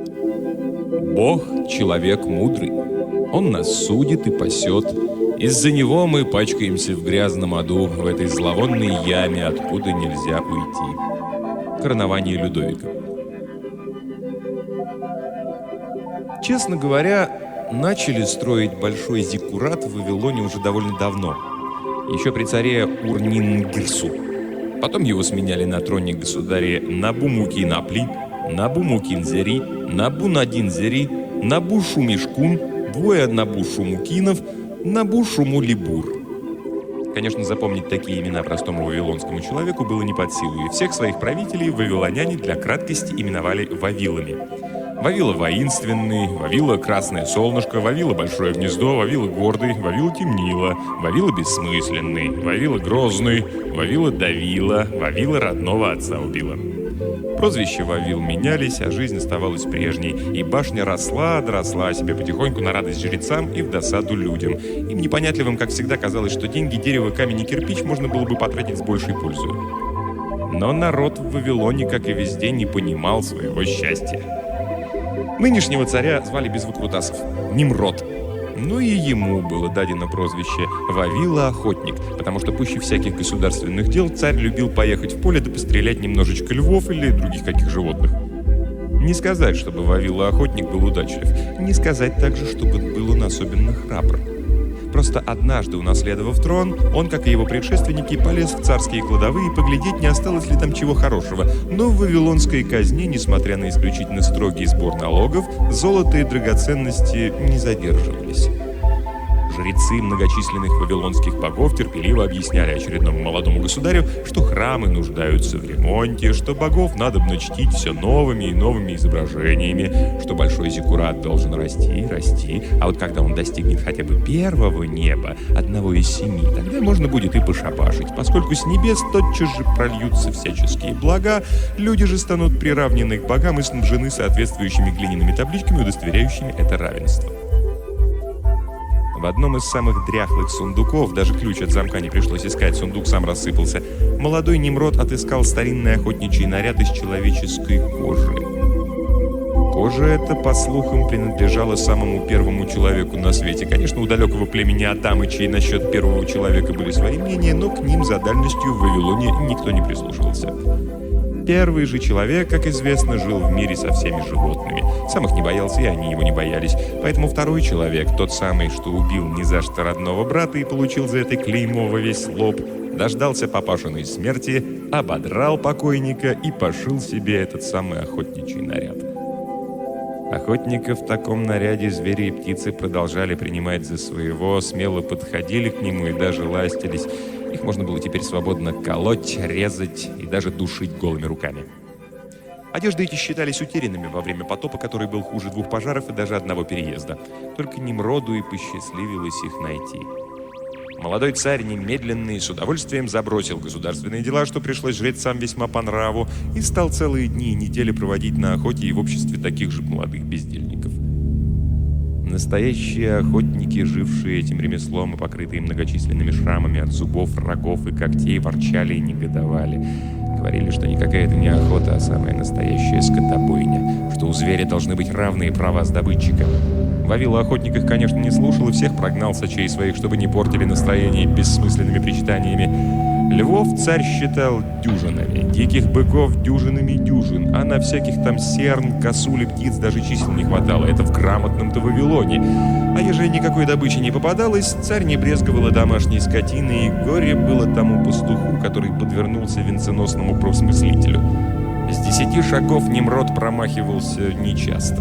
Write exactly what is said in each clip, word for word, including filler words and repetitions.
Бог — человек мудрый. Он нас судит и пасет. Из-за него мы пачкаемся в грязном аду, в этой зловонной яме, откуда нельзя уйти. Коронование Людовика. Честно говоря, начали строить большой зиккурат в Вавилоне уже довольно давно. Еще при царе Ур-Нингирсу. Потом его сменяли на троне государи Набу-Мукин-Апли, Набу-Мукин-Зери, Набу-Надин-Зери, Набу-Шумишкун, двое Набу-Шумукинов, Набу-Шуму-Либур. Конечно, запомнить такие имена простому вавилонскому человеку было не под силу, и всех своих правителей вавилоняне для краткости именовали Вавилами. Вавила воинственный, Вавила красное солнышко, Вавила большое гнездо, Вавила гордый, Вавила темнила, Вавила бессмысленный, Вавила грозный, Вавила давила, Вавила родного отца убила. Прозвища Вавил менялись, а жизнь оставалась прежней, и башня росла, росла себе потихоньку на радость жрецам и в досаду людям. Им непонятливым, как всегда, казалось, что деньги, дерево, камень и кирпич можно было бы потратить с большей пользой. Но народ в Вавилоне, как и везде, не понимал своего счастья. Нынешнего царя звали без выкрутасов Нимрод. Ну и ему было дадено прозвище Вавила-охотник, потому что пуще всяких государственных дел царь любил поехать в поле да пострелять немножечко львов или других каких животных. Не сказать, чтобы Вавила-охотник был удачлив, не сказать также, чтобы был он особенно храбр. Просто однажды, унаследовав трон, он, как и его предшественники, полез в царские кладовые поглядеть, не осталось ли там чего хорошего. Но в вавилонской казне, несмотря на исключительно строгий сбор налогов, золото и драгоценности не задерживались. Жрецы многочисленных вавилонских богов терпеливо объясняли очередному молодому государю, что храмы нуждаются в ремонте, что богов надобно чтить все новыми и новыми изображениями, что большой зиккурат должен расти, расти, а вот когда он достигнет хотя бы первого неба, одного из семи, тогда можно будет и пошабашить, поскольку с небес тотчас же прольются всяческие блага, люди же станут приравнены к богам и снабжены соответствующими глиняными табличками, удостоверяющими это равенство. В одном из самых дряхлых сундуков, даже ключ от замка не пришлось искать, сундук сам рассыпался, молодой Нимрод отыскал старинный охотничий наряд из человеческой кожи. Кожа эта, по слухам, принадлежала самому первому человеку на свете. Конечно, у далекого племени Адамычей насчет первого человека были свои мнения, но к ним за дальностью в Вавилоне никто не прислушивался. Первый же человек, как известно, жил в мире со всеми животными. Сам их не боялся, и они его не боялись. Поэтому второй человек, тот самый, что убил ни за что родного брата и получил за это клеймо во весь лоб, дождался папашиной смерти, ободрал покойника и пошил себе этот самый охотничий наряд. Охотника в таком наряде звери и птицы продолжали принимать за своего, смело подходили к нему и даже ластились. Их можно было теперь свободно колоть, резать и даже душить голыми руками. Одежды эти считались утерянными во время потопа, который был хуже двух пожаров и даже одного переезда. Только Нимроду и посчастливилось их найти. Молодой царь немедленно и с удовольствием забросил государственные дела, что пришлось жрецам весьма по нраву, и стал целые дни и недели проводить на охоте и в обществе таких же молодых бездельников. Настоящие охотники, жившие этим ремеслом и покрытые многочисленными шрамами от зубов, рогов и когтей, ворчали и негодовали. Говорили, что никакая это не охота, а самая настоящая скотобойня, что у зверя должны быть равные права с добытчиком. Вавила охотник их, конечно, не слушал и всех прогнал сочей своих, чтобы не портили настроение бессмысленными причитаниями. Львов царь считал дюжинами, диких быков дюжинами дюжин, а на всяких там серн, косуль и птиц даже чисел не хватало. Это в грамотном-то Вавилоне. А ежели никакой добычи не попадалось, царь не брезговал и домашней скотиной, и горе было тому пастуху, который подвернулся венценосному просмыслителю. С десяти шагов Нимрод промахивался нечасто.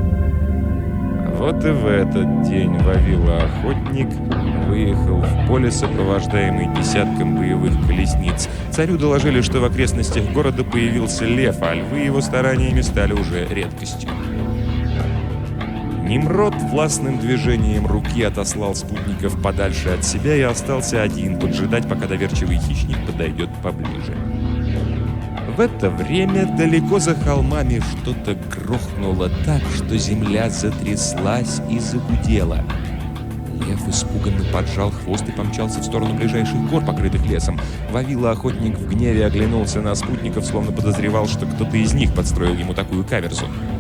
Вот и в этот день Вавила-охотник выехал в поле, сопровождаемый десятком боевых колесниц. Царю доложили, что в окрестностях города появился лев, а львы его стараниями стали уже редкостью. Нимрод властным движением руки отослал спутников подальше от себя и остался один поджидать, пока доверчивый хищник подойдет поближе. В это время далеко за холмами что-то грохнуло так, что земля затряслась и загудела. Лев испуганно поджал хвост и помчался в сторону ближайших гор, покрытых лесом. Вавила-охотник в гневе оглянулся на спутников, словно подозревал, что кто-то из них подстроил ему такую каверзу.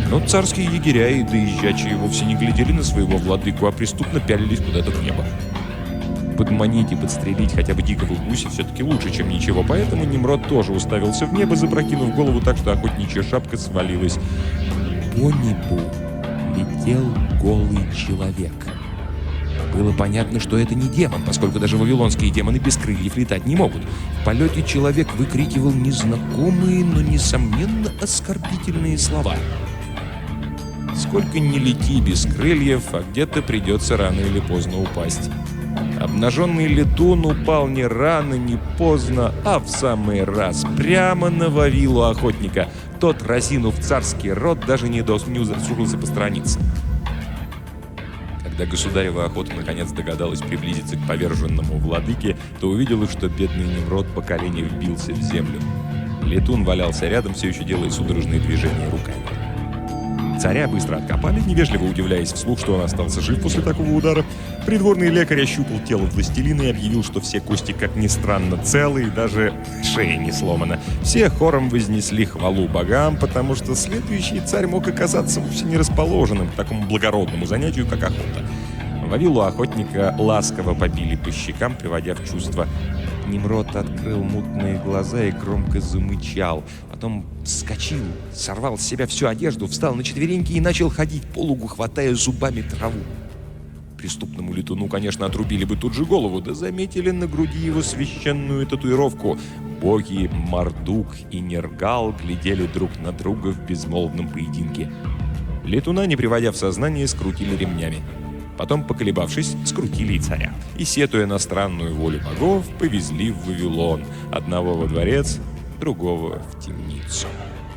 Но царские егеря и доезжачие вовсе не глядели на своего владыку, а преступно пялились куда-то в небо. Подманить и подстрелить хотя бы дикого гуся все-таки лучше, чем ничего, поэтому Немрод тоже уставился в небо, запрокинув голову так, что охотничья шапка свалилась. По небу летел голый человек. Было понятно, что это не демон, поскольку даже вавилонские демоны без крыльев летать не могут. В полете человек выкрикивал незнакомые, но, несомненно, оскорбительные слова. Сколько ни лети без крыльев, а где-то придется рано или поздно упасть. Обнаженный летун упал не рано, не поздно, а в самый раз, прямо на Вавилу охотника. Тот, разинув царский рот, даже не удосужился посторониться. Когда государева охота наконец догадалась приблизиться к поверженному владыке, то увидела, что бедный Немрод по колени вбился в землю. Летун валялся рядом, все еще делая судорожные движения руками. Царя быстро откопали, невежливо удивляясь вслух, что он остался жив после такого удара. Придворный лекарь ощупал тело властелина и объявил, что все кости, как ни странно, целы, и даже шея не сломана. Все хором вознесли хвалу богам, потому что следующий царь мог оказаться вовсе не расположенным к такому благородному занятию, как охота. Вавилу охотника ласково побили по щекам, приводя в чувство. Немрод открыл мутные глаза и громко замычал. Потом вскочил, сорвал с себя всю одежду, встал на четвереньки и начал ходить по лугу, хватая зубами траву. Преступному летуну, конечно, отрубили бы тут же голову, да заметили на груди его священную татуировку. Боги Мардук и Нергал глядели друг на друга в безмолвном поединке. Летуна, не приводя в сознание, скрутили ремнями. Потом, поколебавшись, скрутили и царя. И, сетуя на странную волю богов, повезли в Вавилон. Одного во дворец, другого в темницу.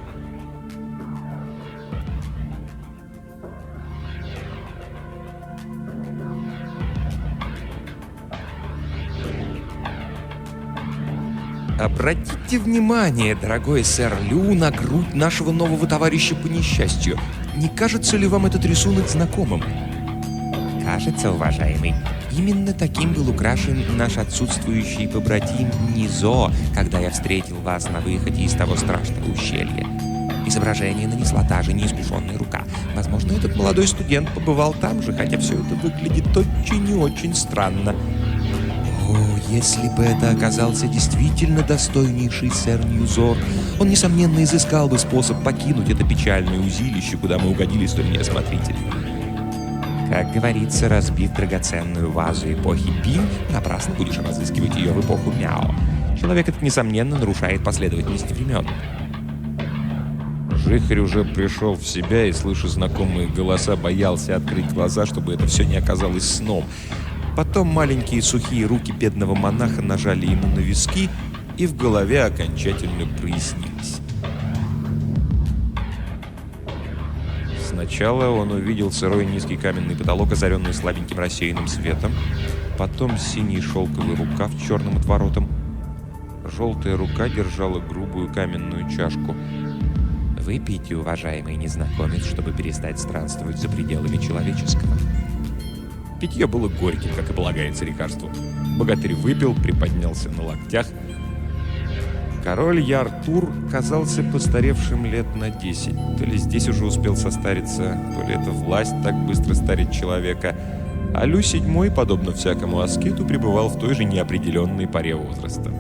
Обратите внимание, дорогой сэр Лю, на грудь нашего нового товарища по несчастью. Не кажется ли вам этот рисунок знакомым? Кажется, уважаемый. Именно таким был украшен наш отсутствующий побратим Низо, когда я встретил вас на выходе из того страшного ущелья. Изображение нанесла та же неискушенная рука. Возможно, этот молодой студент побывал там же, хотя все это выглядит очень и очень странно. О, если бы это оказался действительно достойнейший сэр Ньюзор, он, несомненно, изыскал бы способ покинуть это печальное узилище, куда мы угодили столь неосмотрительно. Как говорится, разбив драгоценную вазу эпохи Пинь, напрасно будешь разыскивать ее в эпоху Мяо. Человек этот, несомненно, нарушает последовательность времен. Жихарь уже пришел в себя и, слыша знакомые голоса, боялся открыть глаза, чтобы это все не оказалось сном. Потом маленькие сухие руки бедного монаха нажали ему на виски, и в голове окончательно прояснилось. Сначала он увидел сырой низкий каменный потолок, озаренный слабеньким рассеянным светом, потом синий шелковый рукав с черным отворотом. Желтая рука держала грубую каменную чашку. «Выпейте, уважаемый незнакомец, чтобы перестать странствовать за пределами человеческого». Питье было горьким, как и полагается лекарству. Богатырь выпил, приподнялся на локтях. Король Яртур казался постаревшим лет на десять. То ли здесь уже успел состариться, то ли это власть так быстро старит человека. А Лю седьмой, подобно всякому аскету, пребывал в той же неопределенной поре возраста.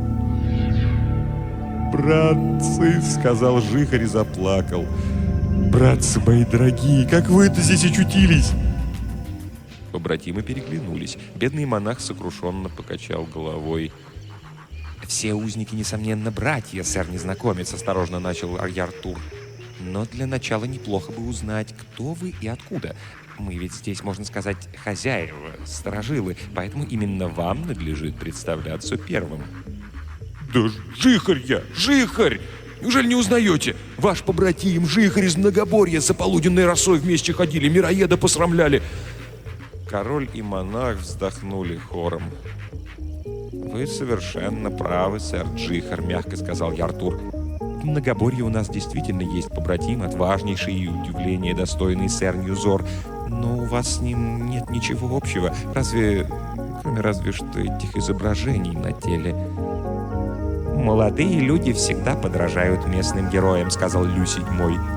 «Братцы!» — сказал Жихарь и заплакал. «Братцы мои дорогие, как вы это здесь очутились?» Побратимы переглянулись. Бедный монах сокрушенно покачал головой. «Все узники, несомненно, братья, сэр-незнакомец», — осторожно начал Яртур. «Но для начала неплохо бы узнать, кто вы и откуда. Мы ведь здесь, можно сказать, хозяева, сторожилы, поэтому именно вам надлежит представляться первым». «Да Жихарь я! Жихарь! Неужели не узнаете? Ваш побратим Жихарь из Многоборья за полуденной росой вместе ходили, мироеда посрамляли!» Король и монах вздохнули хором. «Вы совершенно правы, сэр Джихар», — мягко сказал Яртур. «В Многоборье у нас действительно есть побратим, отважнейший и удивление достойный сэр Ньюзор, но у вас с ним нет ничего общего, разве... кроме разве что этих изображений на теле». «Молодые люди всегда подражают местным героям», — сказал Лю седьмой.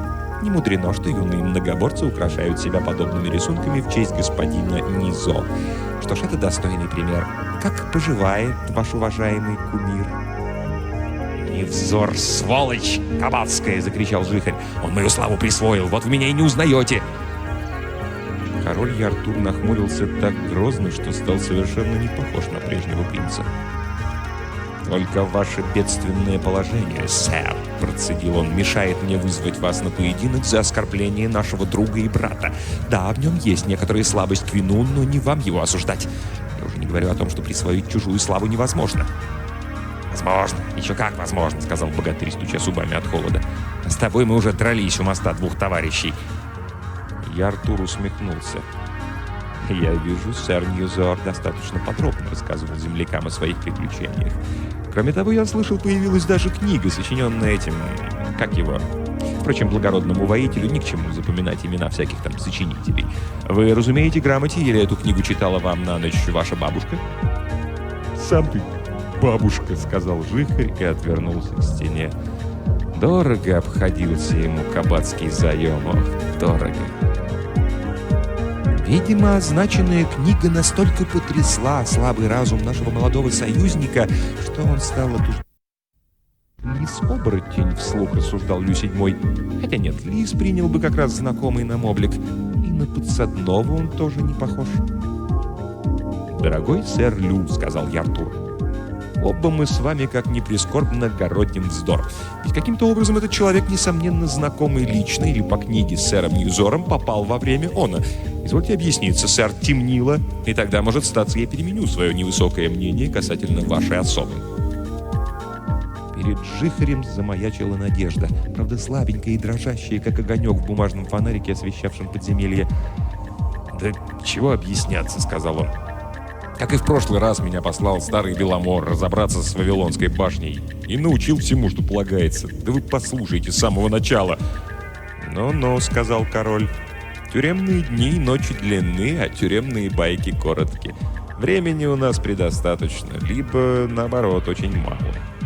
Не мудрено, что юные многоборцы украшают себя подобными рисунками в честь господина Низо. Что ж, это достойный пример. Как поживает ваш уважаемый кумир?» «Невзор, сволочь кабацкая!» — закричал жихарь. «Он мою славу присвоил, вот вы меня и не узнаете!» Король Яртур нахмурился так грозно, что стал совершенно не похож на прежнего принца. «Только ваше бедственное положение, сэр», — процедил он, — «мешает мне вызвать вас на поединок за оскорбление нашего друга и брата. Да, в нем есть некоторая слабость к вину, но не вам его осуждать. Я уже не говорю о том, что присвоить чужую славу невозможно». «Возможно, еще как возможно», — сказал богатырь, стуча зубами от холода. «С тобой мы уже дрались у моста двух товарищей». Яртур усмехнулся. «Я вижу, сэр Ньюзор достаточно подробно рассказывал землякам о своих приключениях. Кроме того, я слышал, появилась даже книга, сочиненная этим... как его? Впрочем, благородному воителю ни к чему запоминать имена всяких там сочинителей. Вы разумеете грамоте, или эту книгу читала вам на ночь ваша бабушка?» «Сам ты, бабушка», — сказал жихарь и отвернулся к стене. Дорого обходился ему кабацкий заем, ох, дорого. Видимо, означенная книга настолько потрясла слабый разум нашего молодого союзника, что он стал отуж... «Лис-оборотень», — вслух рассуждал Лю седьмой. Хотя нет, лис принял бы как раз знакомый нам облик. И на подсадного он тоже не похож. «Дорогой сэр Лю», — сказал Яртур, — «оба мы с вами, как ни прискорбно, городим вздор. Ведь каким-то образом этот человек, несомненно, знакомый лично или по книге с сэром Ньюзором, попал во время она. Извольте объясниться, сэр, темнило, и тогда, может, статься, я переменю свое невысокое мнение касательно вашей особы». Перед жихарем замаячила надежда, правда слабенькая и дрожащая, как огонек в бумажном фонарике, освещавшем подземелье. «Да чего объясняться», — сказал он. «Как и в прошлый раз меня послал старый Беломор разобраться с Вавилонской башней и научил всему, что полагается. Да вы послушайте с самого начала». «Ну-ну», — сказал король, — «тюремные дни и ночи длинны, а тюремные байки коротки. Времени у нас предостаточно, либо, наоборот, очень мало».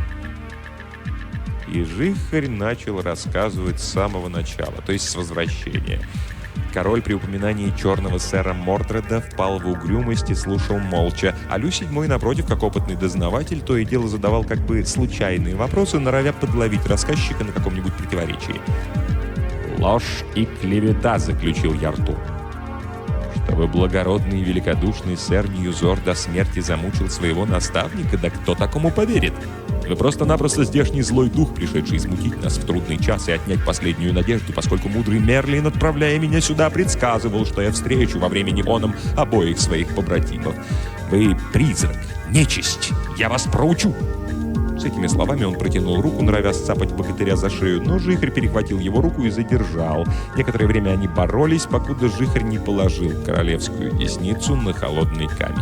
И жихарь начал рассказывать с самого начала, то есть с возвращения. Король при упоминании черного сэра Мордреда впал в угрюмость и слушал молча, а Лю седьмой, напротив, как опытный дознаватель, то и дело задавал как бы случайные вопросы, норовя подловить рассказчика на каком-нибудь противоречии. «Ложь и клевета», — заключил Яртур. «Чтобы благородный и великодушный сэр Ньюзор до смерти замучил своего наставника, да кто такому поверит? Вы просто-напросто здешний злой дух, пришедший смутить нас в трудный час и отнять последнюю надежду, поскольку мудрый Мерлин, отправляя меня сюда, предсказывал, что я встречу во времени оном обоих своих побратимов. Вы призрак, нечисть, я вас проучу!» С этими словами он протянул руку, норовя сцапать богатыря за шею, но жихарь перехватил его руку и задержал. Некоторое время они боролись, покуда жихарь не положил королевскую десницу на холодный камень.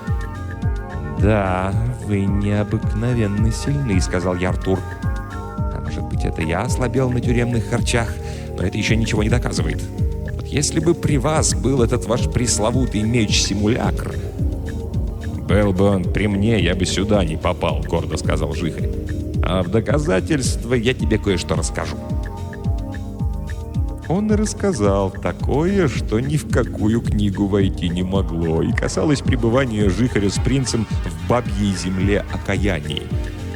«Да, вы необыкновенно сильны», — сказал Яртур. «А может быть, это я ослабел на тюремных харчах, но это еще ничего не доказывает. Вот если бы при вас был этот ваш пресловутый меч-симулякр...» «Был бы он при мне, я бы сюда не попал», — гордо сказал жихарь. «А в доказательство я тебе кое-что расскажу». Он и рассказал такое, что ни в какую книгу войти не могло, и касалось пребывания жихаря с принцем в бабьей земле окаянии.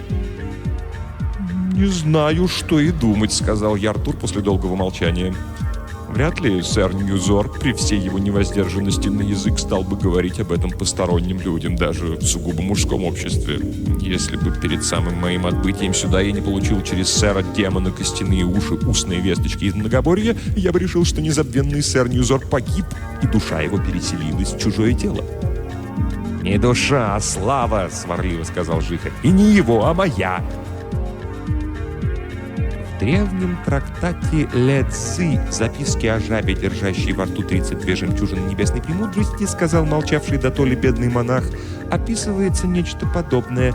«Не знаю, что и думать», — сказал Яртур после долгого молчания. «Вряд ли сэр Ньюзор при всей его невоздержанности на язык стал бы говорить об этом посторонним людям, даже в сугубо мужском обществе. Если бы перед самым моим отбытием сюда я не получил через сэра демона костяные уши устные весточки из многоборья, я бы решил, что незабвенный сэр Ньюзор погиб, и душа его переселилась в чужое тело». «Не душа, а слава», — сварливо сказал жихарь. «И не его, а моя». В древнем трактате Ле Цзы «Записки о жабе, держащей во рту тридцать две жемчужины небесной премудрости», сказал молчавший дотоле бедный монах, описывается нечто подобное.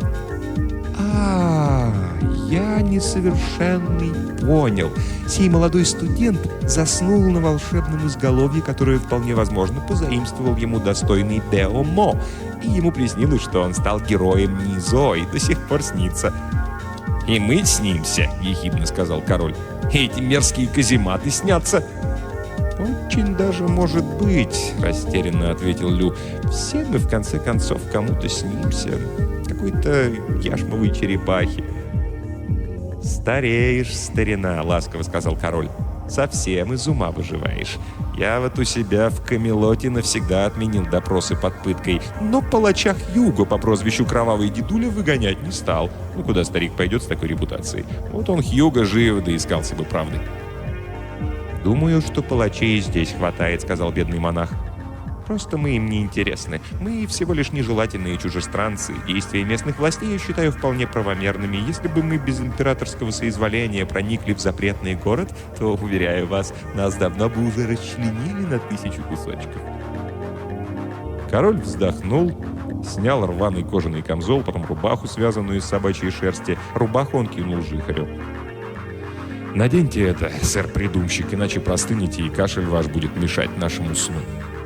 «А, я несовершенный понял. Сей молодой студент заснул на волшебном изголовье, которое, вполне возможно, позаимствовал ему достойный Део Мо, и ему приснилось, что он стал героем Низо и до сих пор снится». «И мы снимся», — ехидно сказал король. И эти мерзкие казематы снятся». «Очень даже может быть», — растерянно ответил Лю. «Все мы, в конце концов, кому-то снимся. Какой-то яшмовой черепахи». «Стареешь, старина», — ласково сказал король. «Совсем из ума выживаешь. Я вот у себя в Камелоте навсегда отменил допросы под пыткой, но палача Хьюго по прозвищу Кровавый Дедуля выгонять не стал. Ну, куда старик пойдет с такой репутацией? Вот он Хьюго живо доискался бы правды». «Думаю, что палачей здесь хватает», — сказал бедный монах. «Просто мы им не интересны. Мы всего лишь нежелательные чужестранцы. Действия местных властей я считаю вполне правомерными. Если бы мы без императорского соизволения проникли в запретный город, то, уверяю вас, нас давно бы уже расчленили на тысячу кусочков». Король вздохнул, снял рваный кожаный камзол, потом рубаху, связанную из собачьей шерсти. Рубаху он кинул жихарю. «Наденьте это, сэр-придумщик, иначе простынете, и кашель ваш будет мешать нашему сну».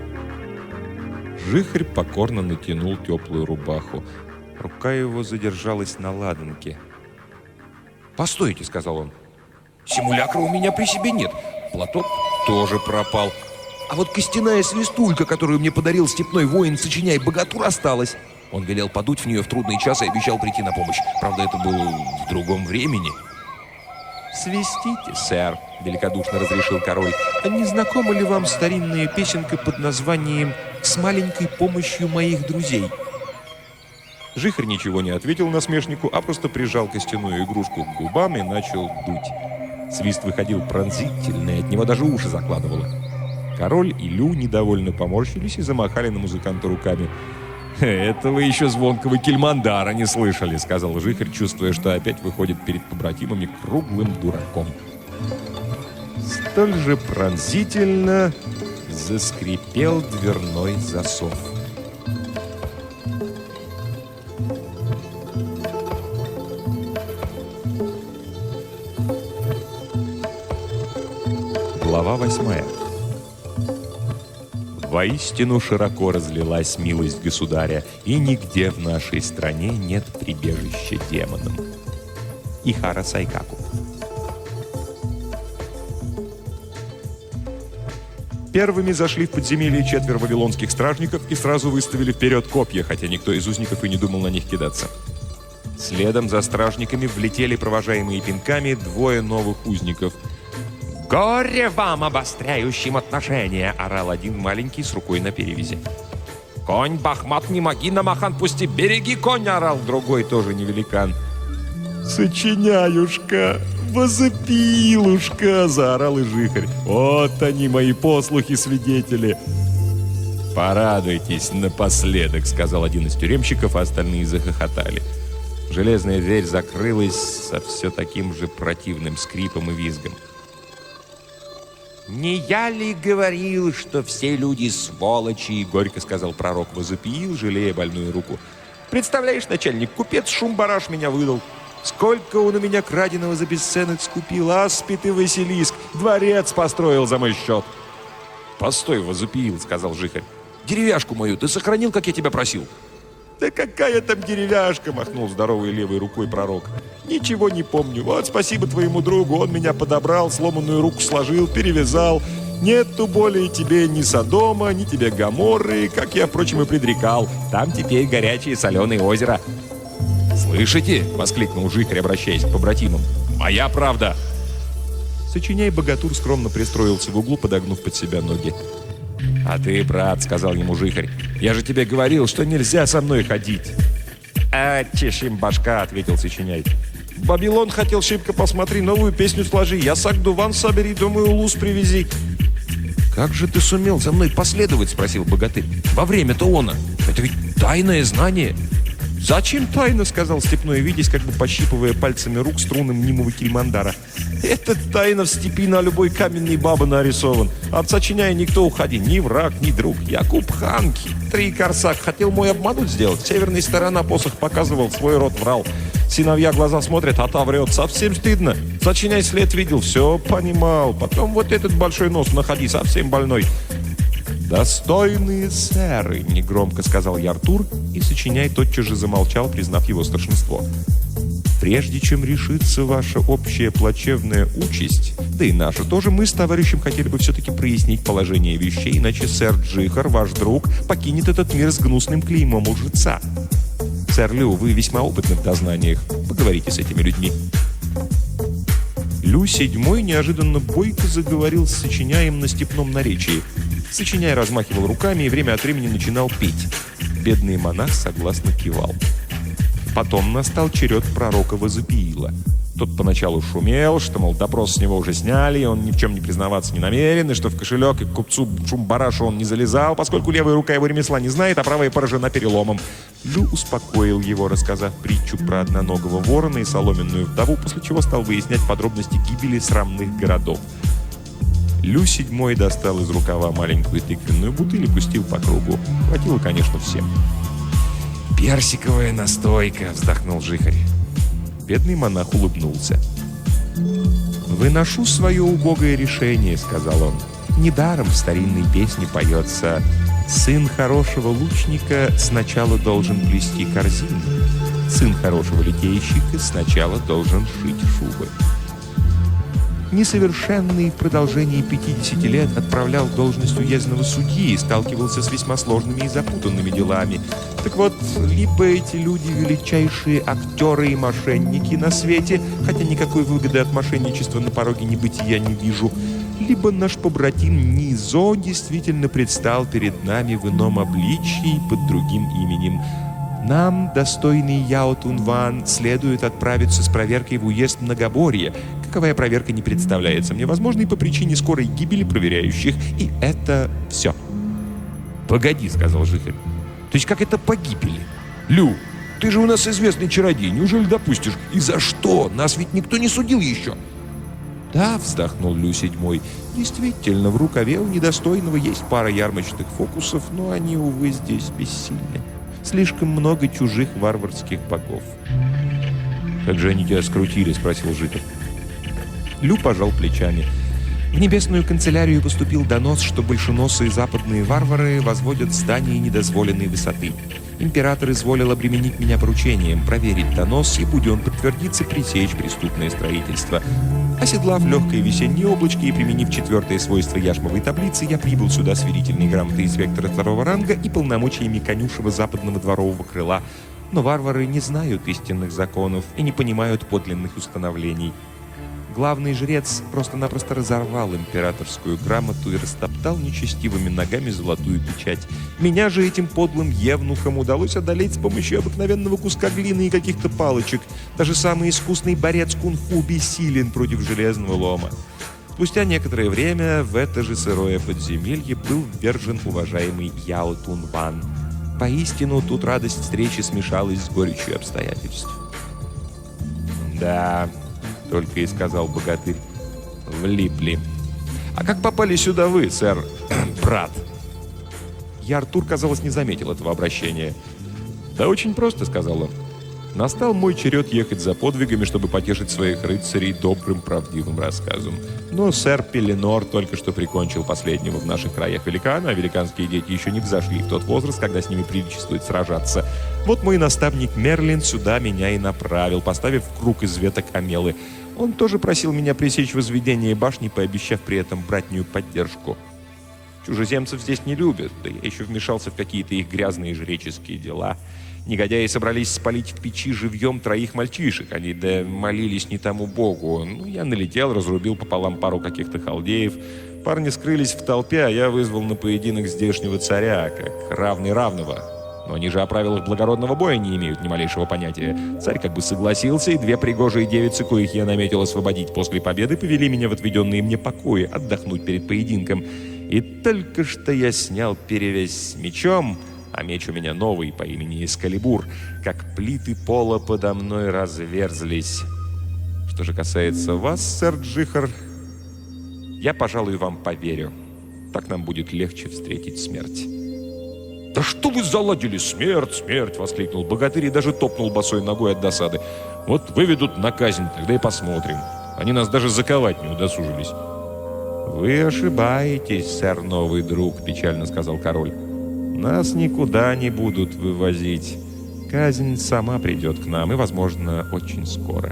Жихарь покорно натянул теплую рубаху. Рука его задержалась на ладанке. «Постойте», — сказал он. «Симулякра у меня при себе нет. Платок тоже пропал. А вот костяная свистулька, которую мне подарил степной воин, сочиняй богатур, осталась. Он велел подуть в нее в трудный час и обещал прийти на помощь. Правда, это было в другом времени». «Свистите, сэр», — великодушно разрешил король. «А не знакома ли вам старинная песенка под названием «С маленькой помощью моих друзей»?» Жихарь ничего не ответил насмешнику, а просто прижал костяную игрушку к губам и начал дуть. Свист выходил пронзительный, от него даже уши закладывало. Король и Лю недовольно поморщились и замахали на музыканта руками. «Этого еще звонкого кельмандара не слышали», — сказал Жихарь, чувствуя, что опять выходит перед побратимами круглым дураком. Столь же пронзительно заскрипел дверной засов. Глава восьмая. Воистину широко разлилась милость государя, и нигде в нашей стране нет прибежища демонам. Ихара Сайкаку. Первыми зашли в подземелье четверо вавилонских стражников и сразу выставили вперед копья, хотя никто из узников и не думал на них кидаться. Следом за стражниками влетели провожаемые пинками двое новых узников. «Горе вам, обостряющим отношения!» — орал один маленький с рукой на перевязи. «Конь, Бахмат, не моги на махан пусти! Береги коня!» — орал другой, тоже не великан. «Сочиняюшка! Возопилушка!» — заорал и Жихарь. «Вот они, мои послухи-свидетели!» «Порадуйтесь напоследок!» — сказал один из тюремщиков, а остальные захохотали. Железная дверь закрылась со все таким же противным скрипом и визгом. «Не я ли говорил, что все люди сволочи?» — горько сказал пророк Возопиил, жалея больную руку. «Представляешь, начальник, купец Шумбараш меня выдал. Сколько он у меня краденого за бесценок скупил, аспид и Василиск. Дворец построил за мой счет». «Постой, Возопиил», — сказал Жихарь. «Деревяшку мою ты сохранил, как я тебя просил?» «Да какая там деревяшка!» — махнул здоровой левой рукой пророк. «Ничего не помню. Вот спасибо твоему другу, он меня подобрал, сломанную руку сложил, перевязал. Нету более тебе ни Содома, ни тебе Гоморры, как я, впрочем, и предрекал. Там теперь горячее соленое озеро». «Слышите?» — воскликнул Жихарь, обращаясь к побратимам. «Моя правда!» Сочиняй богатур скромно пристроился в углу, подогнув под себя ноги. «А ты, брат, — сказал ему Жихарь, — я же тебе говорил, что нельзя со мной ходить». «А, чешим башка!» — ответил Сочиняй. «В Вавилон хотел шибко, посмотри, новую песню сложи. Я сагдуван собери, думаю, луз привези». «Как же ты сумел за мной последовать?» — спросил богатырь. «Во время-то она. Это ведь тайное знание». «Зачем тайна?» — сказал степной видясь, как бы пощипывая пальцами рук струны мнимого кельмандара. «Это тайна в степи на любой каменной бабы нарисован. От Сочиняя никто уходи, ни враг, ни друг. Якуб хан, хитрый корсак, хотел мой обмануть сделать. Северная сторона посох показывал, свой рот врал. Сыновья глаза смотрят, а та врет. Совсем стыдно. Сочиняй след видел, все понимал. Потом вот этот большой нос находи, совсем больной». «Достойные сэры!» — негромко сказал я Артур, и Сочиняй тотчас же замолчал, признав его старшинство. Прежде чем решится ваша общая плачевная участь, да и наша тоже, мы с товарищем хотели бы все-таки прояснить положение вещей, иначе сэр Джихар, ваш друг, покинет этот мир с гнусным клеймом лжеца. Сэр Лю, вы весьма опытны в дознаниях. Поговорите с этими людьми». Лю седьмой неожиданно бойко заговорил с сочиняем на степном наречии. Сочиняй размахивал руками и время от времени начинал петь. Бедный монах согласно кивал. Потом настал черед пророка Возопиила. Тот поначалу шумел, что, мол, допрос с него уже сняли, и он ни в чем не признаваться не намерен, и что в кошелек и к купцу Шумбарашу он не залезал, поскольку левая рука его ремесла не знает, а правая поражена переломом. Лю успокоил его, рассказав притчу про одноногого ворона и соломенную вдову, после чего стал выяснять подробности гибели срамных городов. Лю седьмой достал из рукава маленькую тыквенную бутыль и пустил по кругу. Хватило, конечно, всем. «Персиковая настойка!» — вздохнул Жихарь. Бедный монах улыбнулся. «Выношу свое убогое решение», — сказал он. «Недаром в старинной песне поется: сын хорошего лучника сначала должен плести корзину, сын хорошего литейщика сначала должен шить шубы». Несовершенный в продолжении пятидесяти лет отправлял должность уездного судьи и сталкивался с весьма сложными и запутанными делами. Так вот, либо эти люди величайшие актеры и мошенники на свете, хотя никакой выгоды от мошенничества на пороге небытия не вижу, либо наш побратим Низо действительно предстал перед нами в ином обличии под другим именем. Нам, достойный Яо Тунван, следует отправиться с проверкой в уезд Многоборья. Каковая проверка не представляется мне возможной по причине скорой гибели проверяющих. И это все. «Погоди», — сказал Жихарь. «То есть как это погибели? Лю, ты же у нас известный чародей. Неужели допустишь? И за что? Нас ведь никто не судил еще». «Да», — вздохнул Лю седьмой, — «действительно, в рукаве у недостойного есть пара ярмарочных фокусов, но они, увы, здесь бессильны. Слишком много чужих варварских богов». «Как же они тебя скрутили?» — спросил Жихарь. Лю пожал плечами. В небесную канцелярию поступил донос, что большеносые западные варвары возводят здания недозволенной высоты. Император изволил обременить меня поручением проверить донос и, будь он подтвердиться, пресечь преступное строительство. Оседлав легкое весеннее облачко и применив четвертое свойство яшмовой таблицы, я прибыл сюда с верительной грамотой инспектора второго ранга и полномочиями конюшева западного дворового крыла. Но варвары не знают истинных законов и не понимают подлинных установлений. Главный жрец просто-напросто разорвал императорскую грамоту и растоптал нечестивыми ногами золотую печать. Меня же этим подлым евнухам удалось одолеть с помощью обыкновенного куска глины и каких-то палочек. Даже самый искусный борец кунг-фу бессилен против железного лома. Спустя некоторое время в это же сырое подземелье был ввержен уважаемый Яо Тунван. Поистину, тут радость встречи смешалась с горечью обстоятельств. «Да», — только и сказал богатырь, — «влипли. А как попали сюда вы, сэр, брат?» Я, Артур, казалось, не заметил этого обращения. «Да очень просто», — сказал он. «Настал мой черед ехать за подвигами, чтобы потешить своих рыцарей добрым, правдивым рассказом. Но сэр Пеленор только что прикончил последнего в наших краях великана, а великанские дети еще не взошли в тот возраст, когда с ними приличествует сражаться. Вот мой наставник Мерлин сюда меня и направил, поставив в круг из веток омелы. Он тоже просил меня пресечь возведение башни, пообещав при этом братнюю поддержку. Чужеземцев здесь не любят, да я еще вмешался в какие-то их грязные жреческие дела. Негодяи собрались спалить в печи живьем троих мальчишек. Они да молились не тому богу. Ну, я налетел, разрубил пополам пару каких-то халдеев. Парни скрылись в толпе, а я вызвал на поединок здешнего царя, как равный равного. Но они же о правилах благородного боя не имеют ни малейшего понятия. Царь как бы согласился, и две пригожие девицы, коих я наметил освободить после победы, повели меня в отведенные мне покои отдохнуть перед поединком. И только что я снял перевязь с мечом, а меч у меня новый по имени Эскалибур, как плиты пола подо мной разверзлись. Что же касается вас, сэр Джихар, я, пожалуй, вам поверю. Так нам будет легче встретить смерть». «Да что вы заладили? Смерть, смерть!» — воскликнул богатырь и даже топнул босой ногой от досады. «Вот выведут на казнь, тогда и посмотрим. Они нас даже заковать не удосужились». «Вы ошибаетесь, сэр новый друг», — печально сказал король. «Нас никуда не будут вывозить. Казнь сама придет к нам, и, возможно, очень скоро.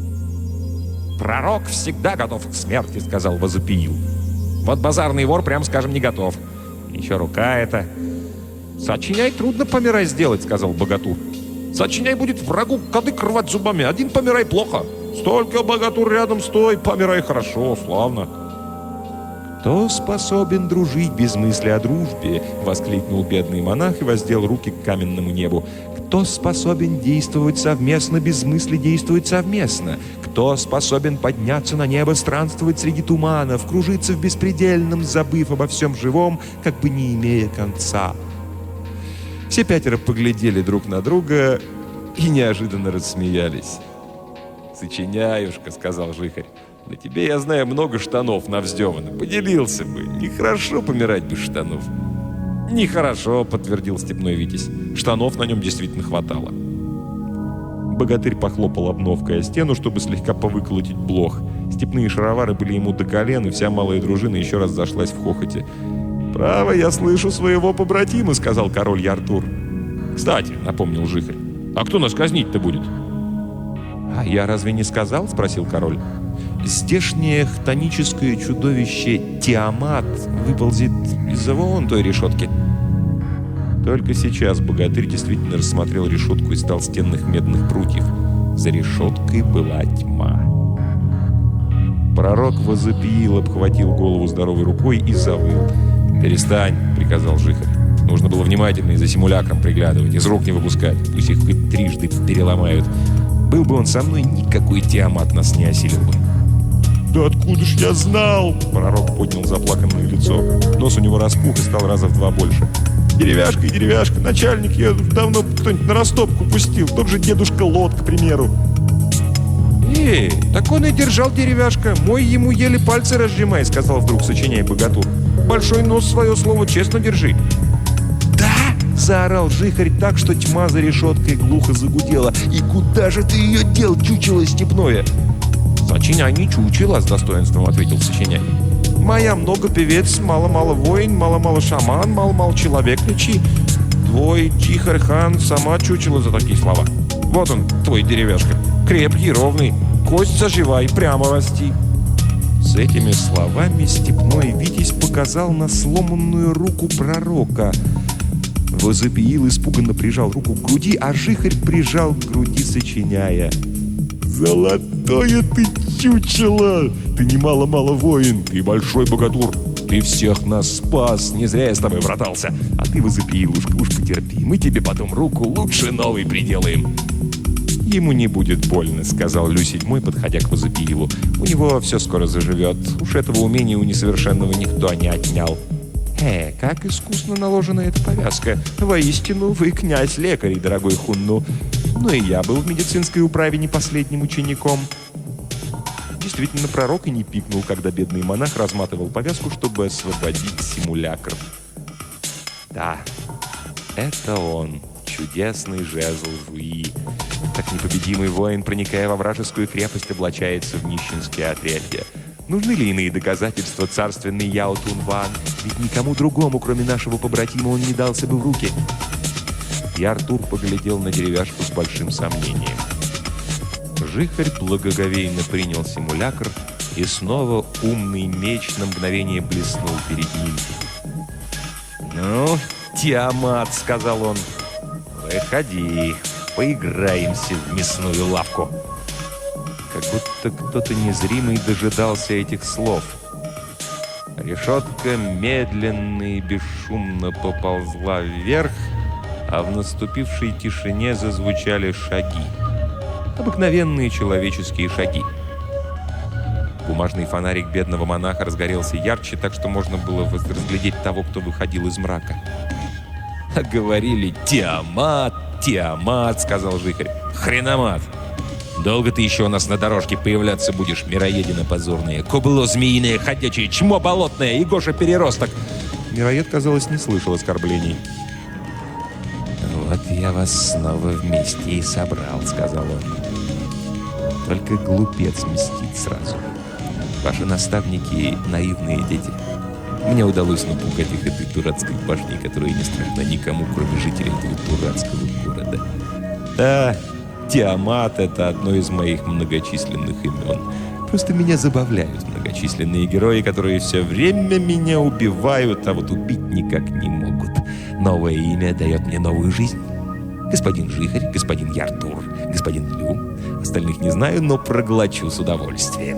«Пророк всегда готов к смерти», — сказал Возопиил. «Вот базарный вор, прям скажем, не готов. Еще рука эта». «Сочиняй трудно помирай сделать», — сказал Богатур. «Сочиняй будет врагу кадык рвать зубами. Один помирай плохо. Столько Богатур рядом стой, помирай хорошо, славно». «Кто способен дружить без мысли о дружбе?» — воскликнул бедный монах и воздел руки к каменному небу. «Кто способен действовать совместно без мысли действовать совместно? Кто способен подняться на небо, странствовать среди туманов, кружиться в беспредельном, забыв обо всем живом, как бы не имея конца?» Все пятеро поглядели друг на друга и неожиданно рассмеялись. «Сочиняюшка», — сказал Жихарь. «На тебе, я знаю, много штанов навздевано. Поделился бы. Нехорошо помирать без штанов». «Нехорошо», — подтвердил степной Витязь. Штанов на нем действительно хватало. Богатырь похлопал обновкой о стену, чтобы слегка повыколотить блох. Степные шаровары были ему до колен, и вся малая дружина еще раз зашлась в хохоте. «Право, я слышу своего побратима», — сказал король Яртур. «Кстати», — напомнил Жихарь, — «а кто нас казнить-то будет?» «А я разве не сказал?» — спросил король. «Здешнее хтоническое чудовище Тиамат выползет из-за вон той решетки». Только сейчас богатырь действительно рассмотрел решетку из толстенных медных прутьев. За решеткой была тьма. Пророк Возопиил, обхватил голову здоровой рукой и завыл. «Перестань», — приказал Жихарь. «Нужно было внимательно и за симулякром приглядывать, из рук не выпускать, пусть их хоть трижды переломают. Был бы он со мной, никакой Тиамат нас не осилил бы». «Да откуда ж я знал?» Пророк поднял заплаканное лицо. Нос у него распух и стал раза в два больше. «Деревяшка и деревяшка, начальник ее давно кто-нибудь на растопку пустил, тот же дедушка Лот, к примеру». «Эй, так он и держал деревяшка, мой ему еле пальцы разжимай», — сказал вдруг Сочиняй Богатур. «Большой нос свое слово честно держи». «Да!» — заорал Жихарь так, что тьма за решеткой глухо загудела. «И куда же ты ее дел, чучело степное?» «Сочиняй не чучело», — с достоинством ответил Сочиняй. «Моя много певец, мало-мало воин, мало-мало шаман, мало-мало человек лечи. Твой Чихарь-хан сама чучело за такие слова. Вот он, твой деревяшка, крепкий, ровный, кость заживай, прямо расти». С этими словами степной Витязь показал на сломанную руку пророка. Возопиил испуганно прижал руку к груди, а Жихарь прижал к груди Сочиняя. «Золотое ты чучело! Ты немало-мало воин, ты большой богатур, ты всех нас спас, не зря я с тобой братался. А ты, Возопиилушка, уж потерпи, мы тебе потом руку лучше новой приделаем». «Ему не будет больно», — сказал Лю седьмой, подходя к Возопиилу. «У него все скоро заживет. Уж этого умения у несовершенного никто не отнял». «Э, как искусно наложена эта повязка. Воистину, вы князь-лекарь, дорогой Хунну. Но и я был в медицинской управе не последним учеником». Действительно, пророк и не пикнул, когда бедный монах разматывал повязку, чтобы освободить симулякр. Да, это он, чудесный жезл Жуи. Как непобедимый воин, проникая во вражескую крепость, облачается в нищенские отряды. Нужны ли иные доказательства, царственный Яо Тунван? Ведь никому другому, кроме нашего побратима, он не дался бы в руки. И Артур поглядел на деревяшку с большим сомнением. Жихарь благоговейно принял симулякр, и снова умный меч на мгновение блеснул перед ним. «Ну, Тиамат», — сказал он, — «выходи, поиграемся в мясную лавку». Как будто кто-то незримый дожидался этих слов. Решетка медленно и бесшумно поползла вверх, а в наступившей тишине зазвучали шаги. Обыкновенные человеческие шаги. Бумажный фонарик бедного монаха разгорелся ярче, так что можно было разглядеть того, кто выходил из мрака. А говорили: «Тиамат, Тиамат», — сказал Жихарь. «Хреномат! Долго ты еще у нас на дорожке появляться будешь, мироедина позорная? Кобыло змеиное, ходячее, чмо болотное и Гоша-переросток!» Мироед, казалось, не слышал оскорблений. «Вот я вас снова вместе и собрал», — сказал он. «Только глупец мстит сразу. Ваши наставники — наивные дети. Мне удалось напугать их этой дурацкой башней, которая не страшна никому, кроме жителей этого дурацкого города. Да, Тиамат — это одно из моих многочисленных имен. Просто меня забавляют многочисленные герои, которые все время меня убивают, а вот убить никак не могут. Новое имя дает мне новую жизнь. Господин Жихарь, господин Яртур, господин Лю. Остальных не знаю, но проглочу с удовольствием.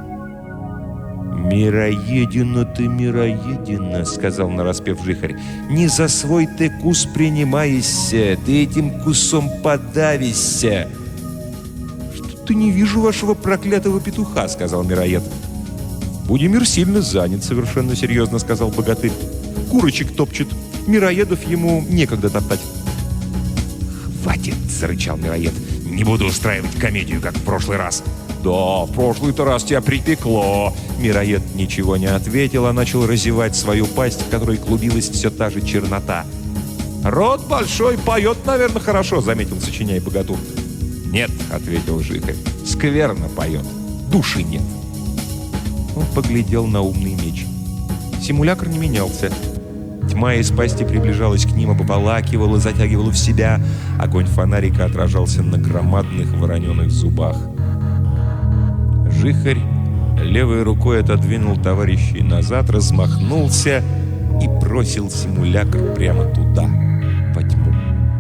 «Мироедина ты, мироедина», — сказал нараспев Жихарь. «Не за свой ты кус принимайся, ты этим кусом подавишься». «Что-то не вижу вашего проклятого петуха», — сказал Мироед. «Будимир сильно занят», — совершенно серьезно сказал богатырь. «Курочек топчет, Мироедов ему некогда топтать». «Хватит!» — зарычал Мироед. «Не буду устраивать комедию, как в прошлый раз». «Да, в прошлый-то раз тебя припекло». Мироед ничего не ответил, а начал разевать свою пасть, в которой клубилась все та же чернота. «Рот большой, поет, наверное, хорошо», — заметил сочиняй богатур. «Нет», — ответил Жихарь, — «скверно поет, души нет». Он поглядел на умный меч. Симулякр не менялся. Тьма из пасти приближалась к ним, обволакивала, затягивала в себя. Огонь фонарика отражался на громадных вороненых зубах. Жихарь левой рукой отодвинул товарищей назад, размахнулся и бросил симулякр прямо туда, во тьму.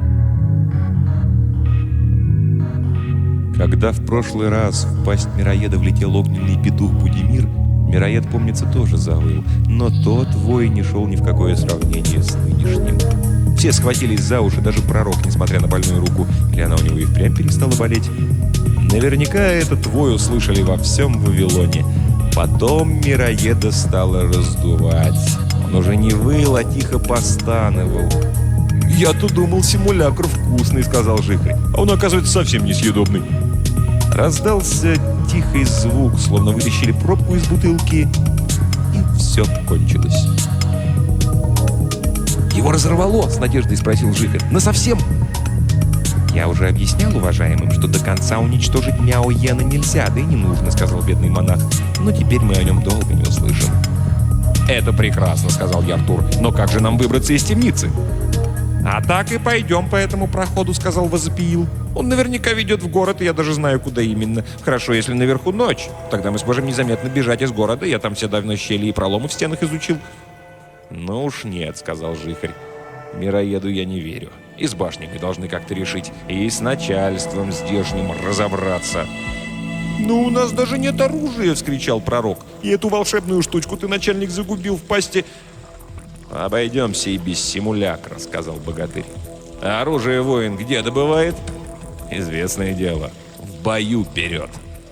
Когда в прошлый раз в пасть Мироеда влетел огненный петух Будимир, Мироед, помнится, тоже завыл, но тот вой не шел ни в какое сравнение с нынешним. Все схватились за уши, даже пророк, несмотря на больную руку, или она у него и впрямь перестала болеть. Наверняка этот вой услышали во всем Вавилоне. Потом Мироеда стало раздувать. Он уже не выл, а тихо постанывал. «Я-то думал, симулякр вкусный», — сказал Жихарь, «а он, оказывается, совсем несъедобный». Раздался тихий звук, словно вытащили пробку из бутылки, и все кончилось. «Его разорвало?» — с надеждой спросил Жихарь. «Насовсем?» «Я уже объяснял уважаемым, что до конца уничтожить Мяо-Йена нельзя, да и не нужно», — сказал бедный монах. «Но теперь мы о нем долго не услышим». «Это прекрасно», — сказал Яртур. «Но как же нам выбраться из темницы?» «А так и пойдем по этому проходу», — сказал Возопиил. «Он наверняка ведет в город, и я даже знаю, куда именно. Хорошо, если наверху ночь. Тогда мы сможем незаметно бежать из города. Я там все давно щели и проломы в стенах изучил». «Ну уж нет», — сказал Жихарь. «Мироеду я не верю. И с башней мы должны как-то решить. И с начальством здешним разобраться». «Ну, у нас даже нет оружия!» — вскричал пророк. «И эту волшебную штучку ты, начальник, загубил в пасти...» «Обойдемся и без симулякра», — сказал богатырь. «А оружие воин где добывает?» «Известное дело. В бою вперед!»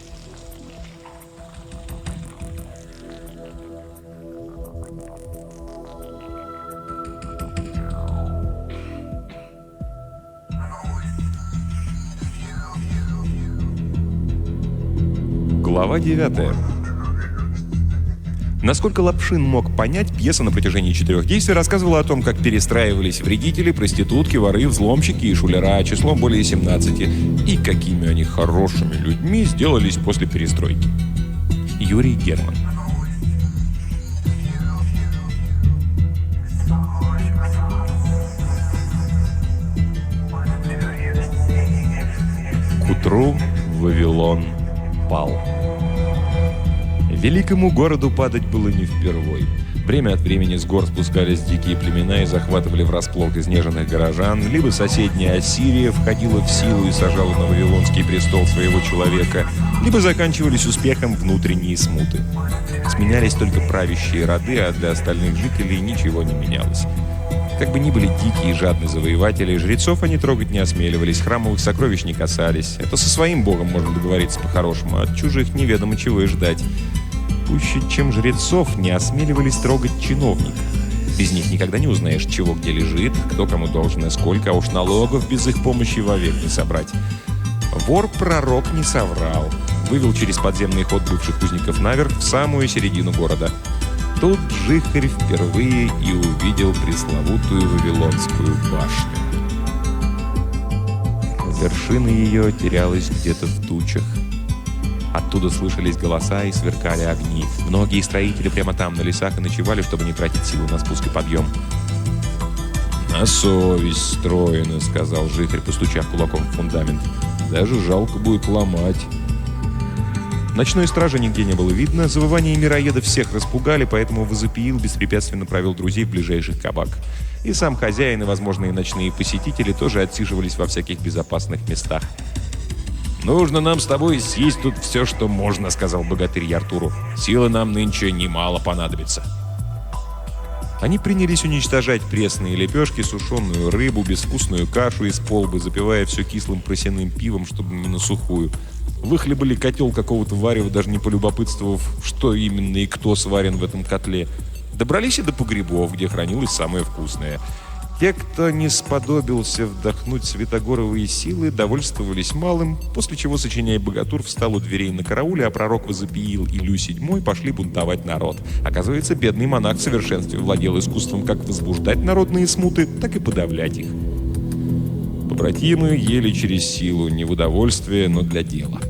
Глава девятая. Насколько Лапшин мог понять, пьеса на протяжении четырех действий рассказывала о том, как перестраивались вредители, проститутки, воры, взломщики и шулера числом более семнадцати, и какими они хорошими людьми сделались после перестройки. Юрий Герман. К утру Вавилон пал. Великому городу падать было не впервой. Время от времени с гор спускались дикие племена и захватывали врасплох изнеженных горожан, либо соседняя Ассирия входила в силу и сажала на Вавилонский престол своего человека, либо заканчивались успехом внутренние смуты. Сменялись только правящие роды, а для остальных жителей ничего не менялось. Как бы ни были дикие и жадные завоеватели, жрецов они трогать не осмеливались, храмовых сокровищ не касались. Это со своим богом можно договориться по-хорошему, а от чужих неведомо чего и ждать. Пуще, чем жрецов, не осмеливались трогать чиновников. Без них никогда не узнаешь, чего где лежит, кто кому должен и сколько, а уж налогов без их помощи вовек не собрать. Вор-пророк не соврал. Вывел через подземный ход бывших узников наверх в самую середину города. Тут Жихарь впервые и увидел пресловутую Вавилонскую башню. Вершина ее терялась где-то в тучах. Оттуда слышались голоса и сверкали огни. Многие строители прямо там, на лесах, и ночевали, чтобы не тратить силы на спуск и подъем. «На совесть строено», — сказал Жихарь, постучав кулаком в фундамент. «Даже жалко будет ломать». Ночной стражи нигде не было видно, завывания мироедов всех распугали, поэтому Возопиил беспрепятственно провел друзей в ближайший кабак. И сам хозяин и возможные ночные посетители тоже отсиживались во всяких безопасных местах. «Нужно нам с тобой съесть тут все, что можно», — сказал богатырь Артуру. «Силы нам нынче немало понадобится». Они принялись уничтожать пресные лепешки, сушеную рыбу, безвкусную кашу из полбы, запивая все кислым просяным пивом, чтобы не на сухую. Выхлебали котел какого-то варева, даже не полюбопытствовав, что именно и кто сварен в этом котле. Добрались и до погребов, где хранилось самое вкусное. Те, кто не сподобился вдохнуть святогоровые силы, довольствовались малым, после чего Сочиняй-богатур встал у дверей на карауле, а пророк Возопиил и Лю седьмой пошли бунтовать народ. Оказывается, бедный монах в совершенстве владел искусством как возбуждать народные смуты, так и подавлять их. Побратимы ели через силу, не в удовольствие, но для дела.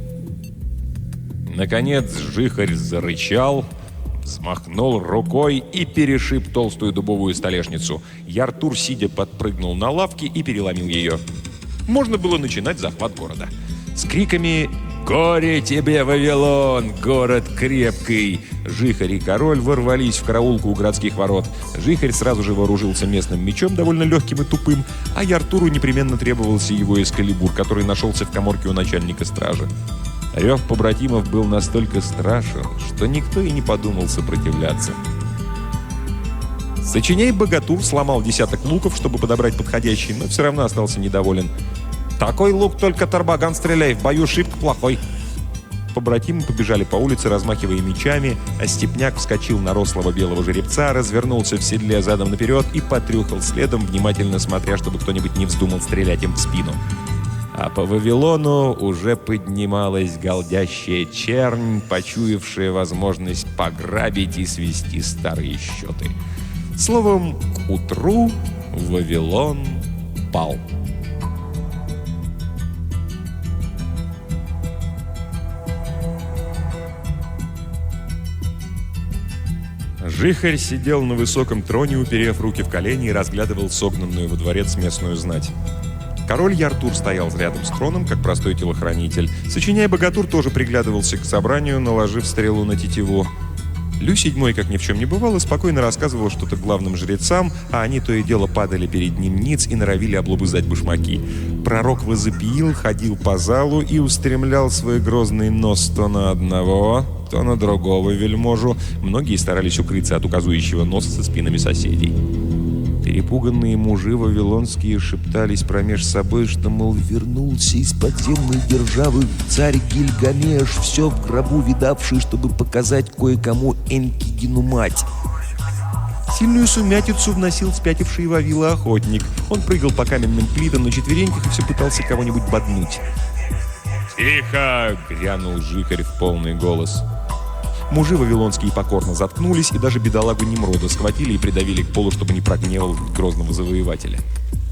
Наконец Жихарь зарычал, взмахнул рукой и перешиб толстую дубовую столешницу. Яртур, сидя, подпрыгнул на лавке и переломил ее. Можно было начинать захват города. С криками «Горе тебе, Вавилон! Город крепкий!» Жихарь и король ворвались в караулку у городских ворот. Жихарь сразу же вооружился местным мечом, довольно легким и тупым, а Яртуру непременно требовался его эскалибур, который нашелся в каморке у начальника стражи. Рев побратимов был настолько страшен, что никто и не подумал сопротивляться. Сочиняй-богатур сломал десяток луков, чтобы подобрать подходящий, но все равно остался недоволен. «Такой лук только Тарбаган стреляй, в бою шибко плохой». Побратимы побежали по улице, размахивая мечами, а Степняк вскочил на рослого белого жеребца, развернулся в седле задом наперед и потрюхал следом, внимательно смотря, чтобы кто-нибудь не вздумал стрелять им в спину. А по Вавилону уже поднималась голдящая чернь, почуявшая возможность пограбить и свести старые счеты. Словом, к утру Вавилон пал. Жихарь сидел на высоком троне, уперев руки в колени, и разглядывал согнанную во дворец местную знать. Король Яртур стоял рядом с троном, как простой телохранитель. Сочиняй-богатур тоже приглядывался к собранию, наложив стрелу на тетиву. Лю седьмой, как ни в чем не бывало, спокойно рассказывал что-то главным жрецам, а они то и дело падали перед ним ниц и норовили облобызать башмаки. Пророк Возопиил ходил по залу и устремлял свой грозный нос то на одного, то на другого вельможу. Многие старались укрыться от указующего носа за спинами соседей. Перепуганные мужи вавилонские шептались промеж собой, что, мол, вернулся из подземной державы царь Гильгамеш, все в гробу видавший, чтобы показать кое-кому Энкигину мать. Сильную сумятицу вносил спятивший Вавила охотник. Он прыгал по каменным плитам на четвереньках и все пытался кого-нибудь боднуть. «Тихо!» — грянул Жихарь в полный голос. Мужи вавилонские покорно заткнулись, и даже бедолагу Немрода схватили и придавили к полу, чтобы не прогневал грозного завоевателя.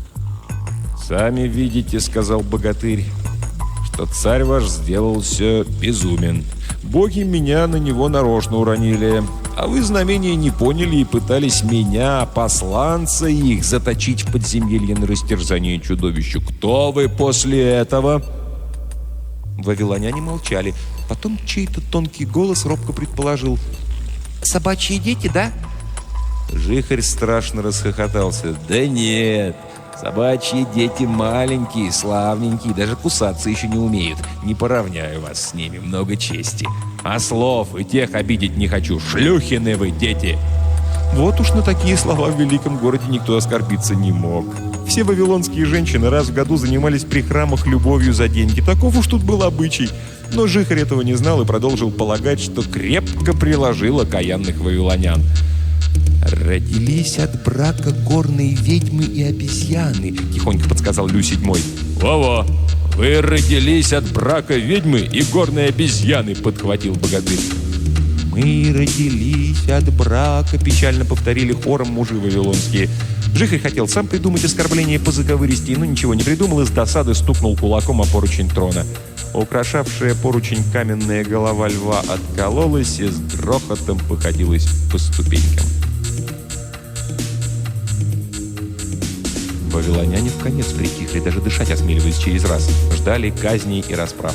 «Сами видите, — сказал богатырь, — что царь ваш сделался безумен. Боги меня на него нарочно уронили, а вы знамения не поняли и пытались меня, посланца их, заточить в подземелье на растерзание чудовищу. Кто вы после этого?» Вавилоняне молчали. Потом чей-то тонкий голос робко предположил: «Собачьи дети, да?» Жихарь страшно расхохотался. «Да нет, собачьи дети маленькие, славненькие, даже кусаться еще не умеют. Не поравняю вас с ними, много чести. Ослов и тех обидеть не хочу, шлюхины вы, дети!» Вот уж на такие слова в великом городе никто оскорбиться не мог. Все вавилонские женщины раз в году занимались при храмах любовью за деньги. Таков уж тут был обычай. Но Жихарь этого не знал и продолжил полагать, что крепко приложил окаянных вавилонян. «Родились от брака горные ведьмы и обезьяны», — тихонько подсказал Лю седьмой. «Во-во! Вы родились от брака ведьмы и горной обезьяны», — подхватил богатырь. «Мы родились от брака», — печально повторили хором мужи вавилонские. Жихарь хотел сам придумать оскорбление по заковыристи, но ничего не придумал и с досады стукнул кулаком о поручень трона. Украшавшая поручень каменная голова льва откололась и с грохотом покатилась по ступенькам. Вавилоняне вконец притихли, даже дышать осмеливались через раз. Ждали казней и расправ.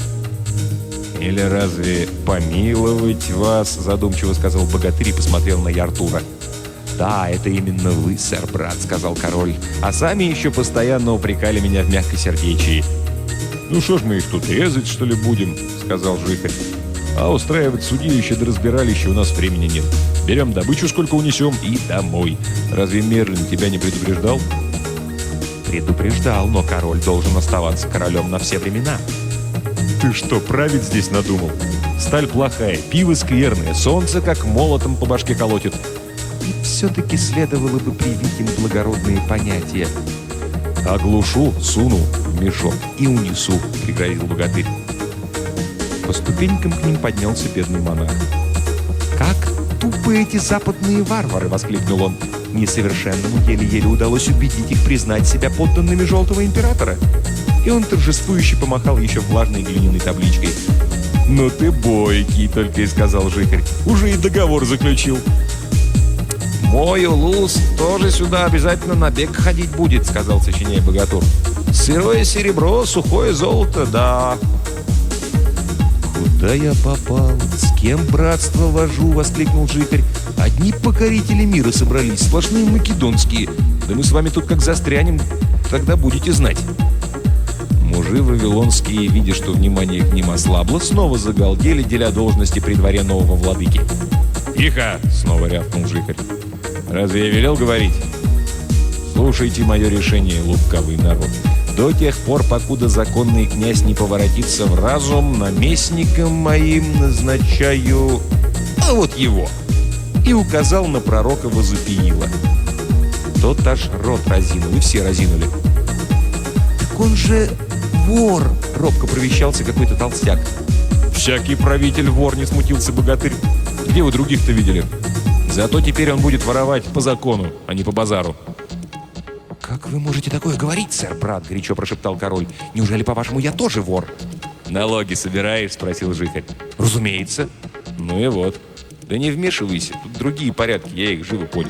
«Или разве помиловать вас?» — задумчиво сказал богатырь и посмотрел на Яртура. «Да, это именно вы, сэр, брат», — сказал король. «А сами еще постоянно упрекали меня в мягкосердечии». «Ну что ж мы их тут резать, что ли, будем?» — сказал Жихарь. «А устраивать судилище да разбиралище у нас времени нет. Берем добычу, сколько унесем, и домой. Разве Мерлин тебя не предупреждал?» «Предупреждал, но король должен оставаться королем на все времена». «Ты что, править здесь надумал? Сталь плохая, пиво скверное, солнце как молотом по башке колотит». «И все-таки следовало бы привить им благородные понятия». «Оглушу, суну в мешок и унесу», — пригрозил богатырь. По ступенькам к ним поднялся бедный монах. «Как тупы эти западные варвары!» — воскликнул он. «Несовершенному еле-еле удалось убедить их признать себя подданными Желтого Императора». И он торжествующе помахал еще влажной глиняной табличкой. «Ну ты бойкий», — только и сказал Жихарь. «Уже и договор заключил». «Мой улус тоже сюда обязательно на бег ходить будет», — сказал, сочиняя богатур. «Сырое серебро, сухое золото, да». «Куда я попал? С кем братство вожу?» — воскликнул Жихарь. «Одни покорители мира собрались, сплошные македонские. Да мы с вами тут как застрянем, тогда будете знать». Мужи вавилонские, видя, что внимание к ним ослабло, снова загалдели, деля должности при дворе нового владыки. «Тихо!» — снова рявкнул Жихарь. «Разве я велел говорить? Слушайте мое решение, лукавый народ. До тех пор, покуда законный князь не поворотится в разум, наместником моим назначаю... а вот его!» И указал на пророка Возопиила. Тот аж рот разинул, и все разинули. «Так он же вор!» — робко провещался какой-то толстяк. «Всякий правитель вор», — не смутился богатырь. «Где вы других-то видели? Зато теперь он будет воровать по закону, а не по базару». «Как вы можете такое говорить, сэр, брат?» — горячо прошептал король. «Неужели, по-вашему, я тоже вор?» «Налоги собираешь?» — спросил Жихарь. «Разумеется». «Ну и вот. Да не вмешивайся, тут другие порядки, я их живо понял».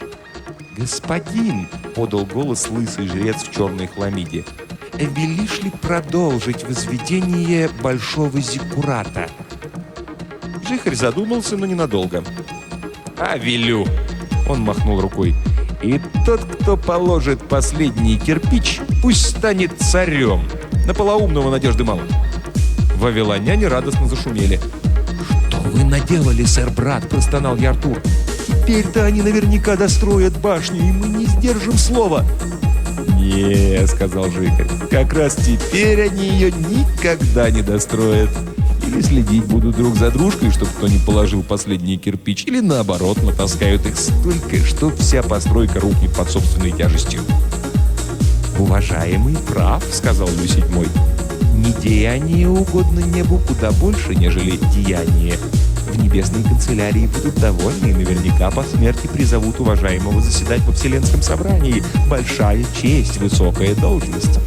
«Господин!» — подал голос лысый жрец в черной хламиде. «Велишь ли продолжить возведение большого зиккурата?» Жихарь задумался, но ненадолго. «А велю!» — он махнул рукой. «И тот, кто положит последний кирпич, пусть станет царем. На полоумного надежды мало». Вавилоняне радостно зашумели. «Что вы наделали, сэр-брат?» — простонал Яртур. «Теперь-то они наверняка достроят башню, и мы не сдержим слова». «Не», — сказал Жихарь, — «как раз теперь они ее никогда не достроят. Или следить будут друг за дружкой, чтобы кто не положил последний кирпич, или наоборот, натаскают их столько, что вся постройка рухнет под собственной тяжестью». «Уважаемый прав», — сказал Лю седьмой. «Недеяние угодно небу куда больше, нежели деяние. В небесной канцелярии будут довольны и наверняка по смерти призовут уважаемого заседать во Вселенском собрании. Большая честь, высокая должность».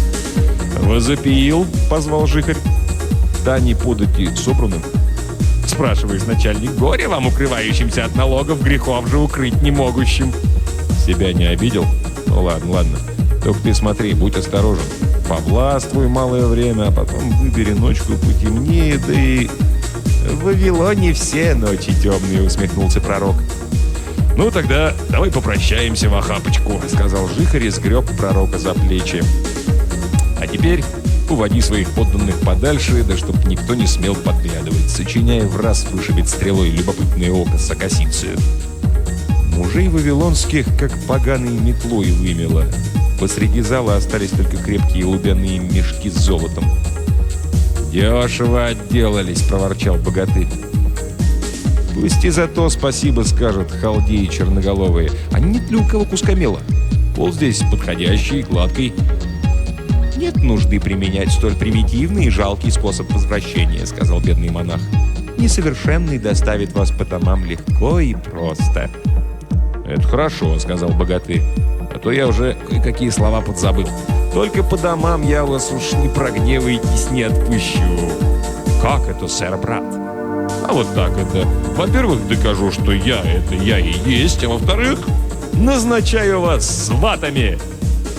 «Возопиил», — позвал Жихарь. «Дани подати собранным?» Спрашиваешь, начальник, горе вам, укрывающимся от налогов, грехов же укрыть не могущим. Себя не обидел? Ну ладно, ладно. Только ты смотри, будь осторожен. Повластвуй малое время, а потом выбери ночку потемнее, да и... «В Вавилоне все ночи темные», — усмехнулся пророк. «Ну тогда давай попрощаемся в охапочку», — сказал Жихарь и сгреб пророка за плечи. «А теперь уводи своих подданных подальше, да чтоб никто не смел подглядывать, сочиняя в раз вышибить стрелой любопытное око Сокосицию». Мужей вавилонских как поганой метлой вымело. Посреди зала остались только крепкие лубяные мешки с золотом. «Дешево отделались», — проворчал богатырь. «Пусть и за то спасибо скажут халдеи черноголовые. А нет ли у кого куска мела? Пол здесь подходящий, гладкий». «Нет нужды применять столь примитивный и жалкий способ возвращения», — сказал бедный монах. «Несовершенный доставит вас по домам легко и просто». «Это хорошо», — сказал богатырь. «А то я уже кое-какие слова подзабыл. Только по домам я вас уж не прогневайтесь, не отпущу». «Как это, сэр-брат?» «А вот так это. Во-первых, докажу, что я — это я и есть, а во-вторых, назначаю вас сватами».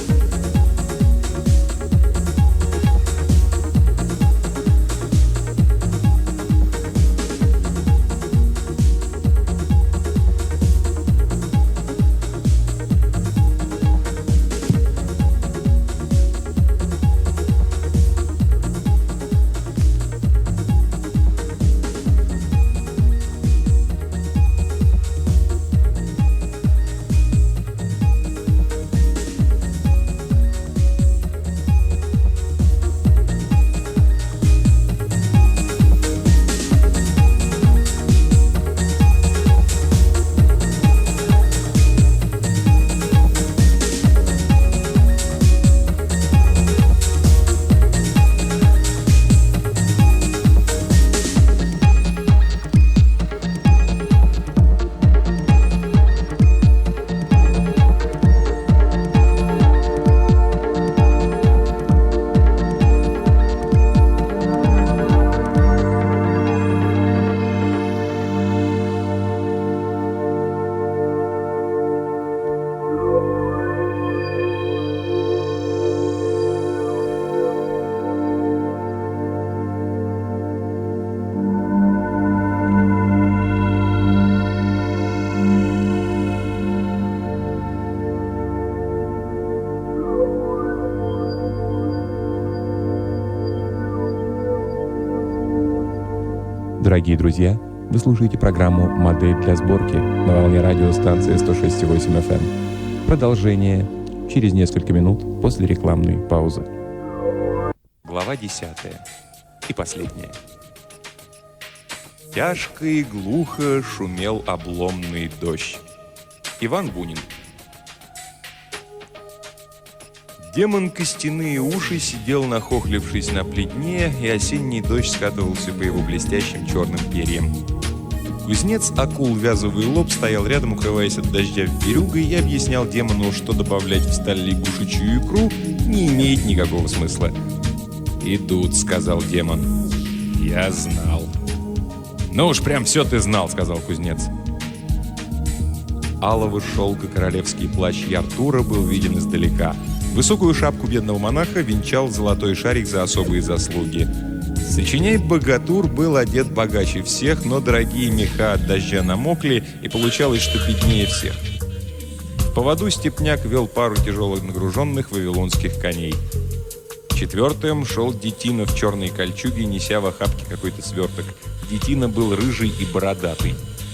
Дорогие друзья, вы слушаете программу «Модель для сборки» на волне радиостанции сто шесть и восемь эф эм. Продолжение через несколько минут после рекламной паузы. Глава десятая. И последняя. Тяжко и глухо шумел обломный дождь. Иван Бунин. Демон Костяные уши сидел, нахохлившись на плетне, и осенний дождь скатывался по его блестящим черным перьям. Кузнец Акул Вязовый Лоб стоял рядом, укрываясь от дождя верюгой, и объяснял демону, что добавлять в сталь лягушечью икру не имеет никакого смысла. «Идут», — сказал демон. «Я знал». «Ну уж прям все ты знал», — сказал кузнец. Алого шелка королевский плащ Яртура был виден издалека. Высокую шапку бедного монаха венчал золотой шарик за особые заслуги. Сочиняй богатур был одет богаче всех, но дорогие меха от дождя намокли, и получалось, что беднее всех. В поводу степняк вел пару тяжелых нагруженных вавилонских коней. Четвертым шел детина в черной кольчуге, неся в охапке какой-то сверток. Детина был рыжий и бородатый.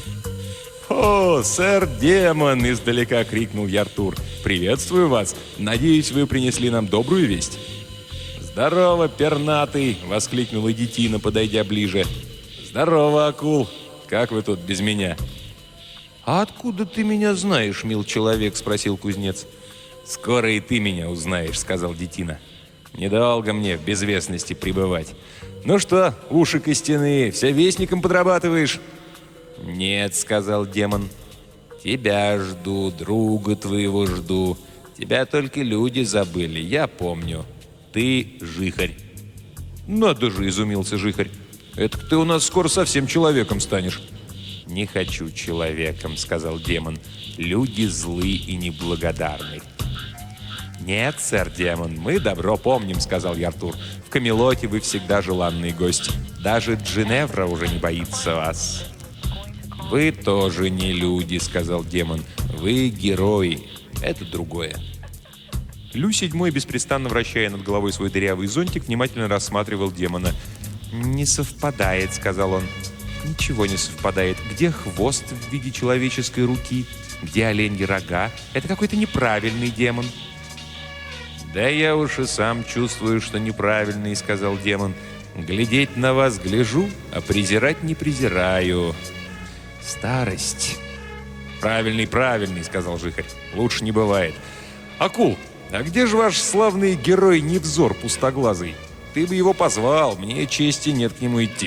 «О, сэр Демон!» — издалека крикнул Яртур. «Приветствую вас! Надеюсь, вы принесли нам добрую весть». «Здорово, пернатый!» — воскликнул и детина, подойдя ближе. «Здорово, Акул! Как вы тут без меня?» «А откуда ты меня знаешь, мил человек?» — спросил кузнец. «Скоро и ты меня узнаешь», — сказал детина. «Недолго мне в безвестности пребывать. Ну что, уши костяные, все вестником подрабатываешь?» «Нет», — сказал демон. «Тебя жду, друга твоего жду. Тебя только люди забыли, я помню. Ты жихарь». «Надо же», — изумился жихарь. «Это ты у нас скоро совсем человеком станешь». «Не хочу человеком», — сказал демон. «Люди злы и неблагодарны». «Нет, сэр Демон, мы добро помним», — сказал Яртур. «В Камелоте вы всегда желанный гость. Даже Джиневра уже не боится вас». «Вы тоже не люди», — сказал демон. «Вы герои. Это другое». Лю седьмой, беспрестанно вращая над головой свой дырявый зонтик, внимательно рассматривал демона. «Не совпадает», — сказал он. «Ничего не совпадает. Где хвост в виде человеческой руки? Где оленьи рога? Это какой-то неправильный демон». «Да я уж и сам чувствую, что неправильный», — сказал демон. «Глядеть на вас гляжу, а презирать не презираю. Старость». «Правильный, правильный», — сказал жихарь. «Лучше не бывает. Акул, а где же ваш славный герой Невзор Пустоглазый? Ты бы его позвал, мне чести нет к нему идти».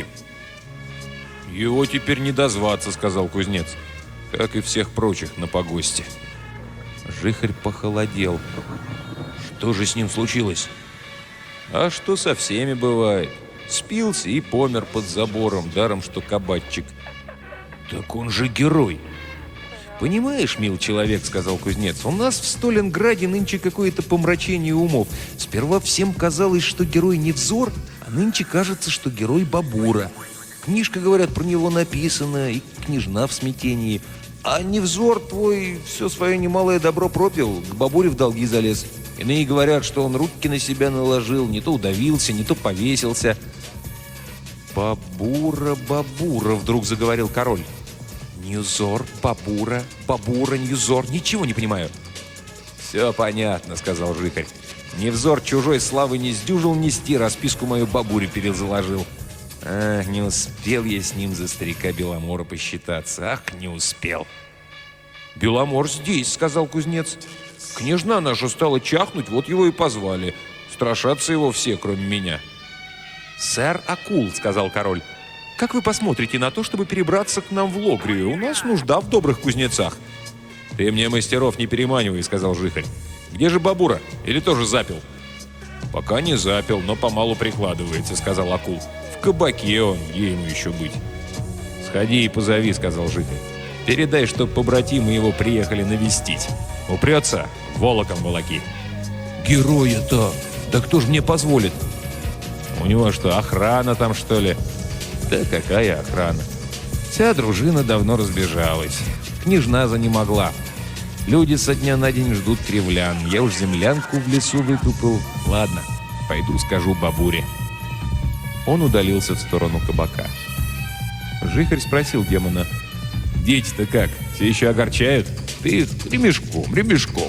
«Его теперь не дозваться», — сказал кузнец. «Как и всех прочих на погосте». Жихарь похолодел. «Что же с ним случилось?» «А что со всеми бывает. Спился и помер под забором, даром что кабачик». «Так он же герой!» «Понимаешь, мил человек, — сказал кузнец, — у нас в Сталинграде нынче какое-то помрачение умов. Сперва всем казалось, что герой Невзор, а нынче кажется, что герой Бабура. Книжка, говорят, про него написана, и княжна в смятении. А Невзор твой все свое немалое добро пропил, к Бабуре в долги залез. Иные говорят, что он руки на себя наложил, не то удавился, не то повесился». «Бабура, Бабура!» — вдруг заговорил король. «Ньюзор, Бабура, Бабура, Ньюзор. Ничего не понимаю». «Все понятно», — сказал жихарь. «Невзор чужой славы не сдюжил нести, расписку мою Бабуре перезаложил. Ах, не успел я с ним за старика Беломора посчитаться. Ах, не успел». «Беломор здесь», — сказал кузнец. «Княжна наша стала чахнуть, вот его и позвали. Страшатся его все, кроме меня». «Сэр Акул», — сказал король, — «как вы посмотрите на то, чтобы перебраться к нам в Логрию? У нас нужда в добрых кузнецах». «Ты мне мастеров не переманивай», — сказал жихарь. «Где же Бабура? Или тоже запил?» «Пока не запил, но помалу прикладывается», — сказал Акул. «В кабаке он, где ему еще быть?» «Сходи и позови», — сказал жихарь. «Передай, чтоб побратимы его приехали навестить. Упрется, волоком волоки». «Герой-то! Да кто ж мне позволит?» «У него что, охрана там, что ли?» «Да какая охрана? Вся дружина давно разбежалась. Княжна за не могла. Люди со дня на день ждут кривлян. Я уж землянку в лесу выкупил. Ладно, пойду скажу Бабуре». Он удалился в сторону кабака. Жихарь спросил демона: «Дети-то как? Все еще огорчают? Ты их ремешком, ремешком».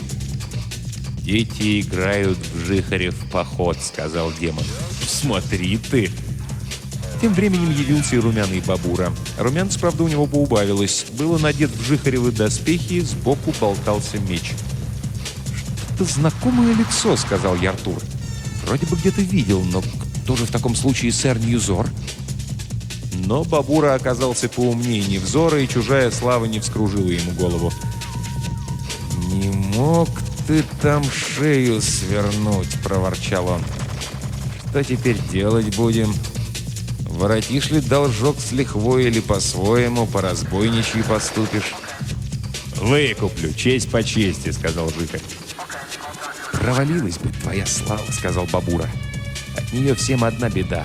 «Дети играют в Жихарев поход», — сказал демон. «Смотри ты!» Тем временем явился и румяный Бабура. Румянца, правда, у него поубавилось. Было надет в Жихаревы доспехи, сбоку болтался меч. «Что-то знакомое лицо», — сказал я Артур. «Вроде бы где-то видел, но кто же в таком случае сэр Ньюзор?» Но Бабура оказался поумнее Невзора, и чужая слава не вскружила ему голову. «Не мог ты там шею свернуть», — проворчал он. «Что теперь делать будем? Воротишь ли должок с лихвой или по-своему, по-разбойничьи поступишь?» «Выкуплю, честь по чести», — сказал Жихарь. «Провалилась бы твоя слава», — сказал Бабура. «От нее всем одна беда».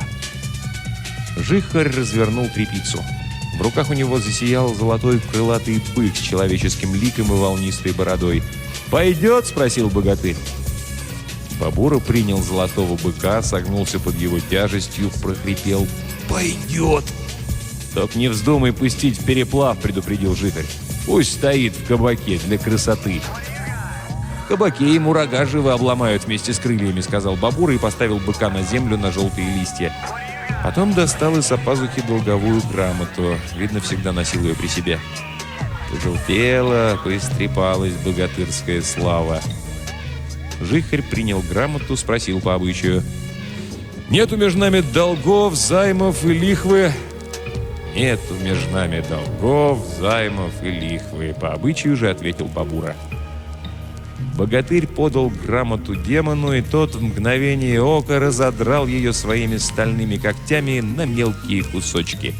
Жихарь развернул тряпицу. В руках у него засиял золотой крылатый бык с человеческим ликом и волнистой бородой. «Пойдет?» — спросил богатырь. Бабура принял золотого быка, согнулся под его тяжестью, прохрипел: «Пойдет!» «Только не вздумай пустить в переплав», — предупредил Жихарь. «Пусть стоит в кабаке для красоты». «В кабаке ему рога живо обломают вместе с крыльями», — сказал Бабура и поставил быка на землю на желтые листья. Потом достал из-за пазухи долговую грамоту. Видно, всегда носил ее при себе. Пожелтела, поистрепалась богатырская слава. Жихарь принял грамоту, спросил по обычаю: «Нету между нами долгов, займов и лихвы?» «Нету между нами долгов, займов и лихвы», — по обычаю же ответил Бабура. Богатырь подал грамоту демону, и тот в мгновение ока разодрал ее своими стальными когтями на мелкие кусочки.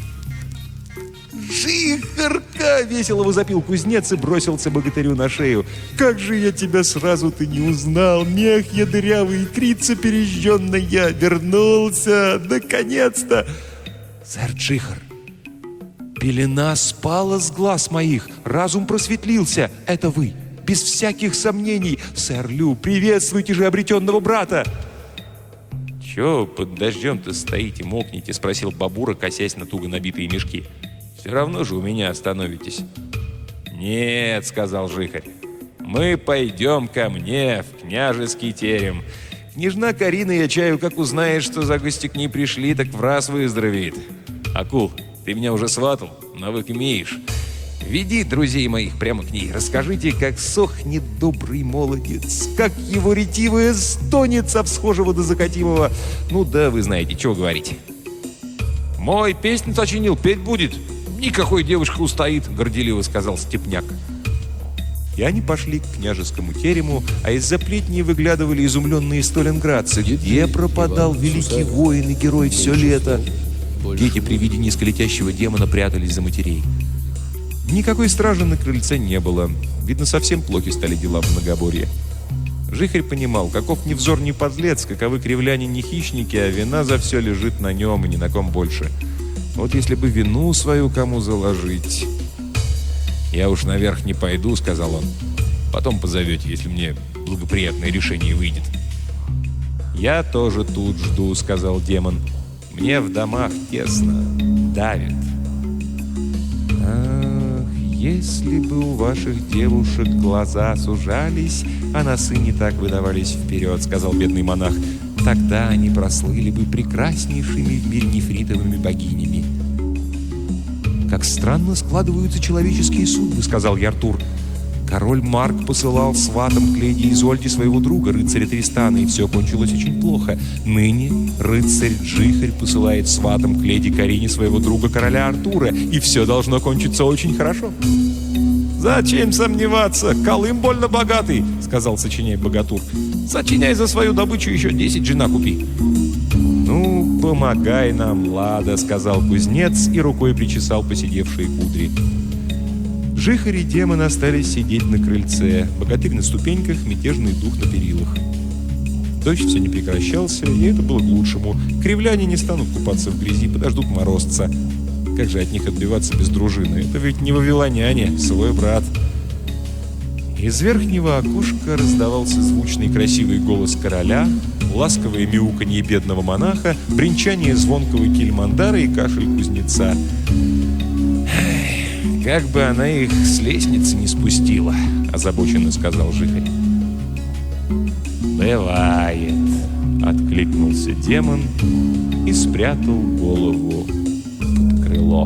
«Жихарка!» — весело возопил кузнец и бросился богатырю на шею. «Как же я тебя сразу-то не узнал! Мех я дырявый, крица пережженная! Вернулся! Наконец-то!» «Сэр Жихар, пелена спала с глаз моих, разум просветлился. Это вы, без всяких сомнений. Сэр Лю, приветствуйте же обретенного брата!» «Чего под дождем-то стоите, мокнете?» — спросил Бабура, косясь на туго набитые мешки. «Все равно же у меня остановитесь». «Нет», — сказал Жихарь, — «мы пойдем ко мне в княжеский терем. Княжна Карина, я чаю, как узнает, что за гости к ней пришли, так в раз выздоровеет. Акул, ты меня уже сватал, навык имеешь. Веди друзей моих прямо к ней, расскажите, как сохнет добрый молодец, как его ретивая стонет со всхожего до закатимого. Ну да, вы знаете, чего говорить». «Мой песню сочинил, петь будет. Никакой девушка устоит», — горделиво сказал Степняк. И они пошли к княжескому терему, а из-за плетни выглядывали изумленные сталинградцы. Где пропадал великий воин и герой все лето? Дети при виде низколетящего демона прятались за матерей. Никакой стражи на крыльце не было. Видно, совсем плохи стали дела в Многоборье. Жихарь понимал, каков Невзор не подлец, каковы кривляне не хищники, а вина за все лежит на нем и ни на ком больше. Вот если бы вину свою кому заложить... «Я уж наверх не пойду», — сказал он. «Потом позовете, если мне благоприятное решение выйдет». «Я тоже тут жду», — сказал демон. «Мне в домах тесно, давит». «Ах, если бы у ваших девушек глаза сужались, а носы не так выдавались вперед», — сказал бедный монах, — «тогда они прослыли бы прекраснейшими в мире нефритовыми богинями». «Как странно складываются человеческие судьбы», — сказал я Артур. «Король Марк посылал сватом к леди Изольде своего друга, рыцаря Тристана, и все кончилось очень плохо. Ныне рыцарь Жихарь посылает сватом к леди Карине своего друга, короля Артура, и все должно кончиться очень хорошо». «Зачем сомневаться? Колым больно богатый», — сказал сочиняй богатур. «Сочиняй за свою добычу еще десять жена купи». «Ну, помогай нам, Лада», — сказал кузнец и рукой причесал посидевшие кудри. Жихарь и демон остались сидеть на крыльце, богатырь на ступеньках, мятежный дух на перилах. Дождь все не прекращался, и это было к лучшему. Кривляне не станут купаться в грязи, подождут морозца. Как же от них отбиваться без дружины? Это ведь не вавилоняне, свой брат. Из верхнего окошка раздавался звучный красивый голос короля, ласковое мяуканье бедного монаха, бренчание звонкого кильмандара и кашель кузнеца. «Как бы она их с лестницы не спустила», — озабоченно сказал Жихарь. «Бывает», — откликнулся демон и спрятал голову под крыло.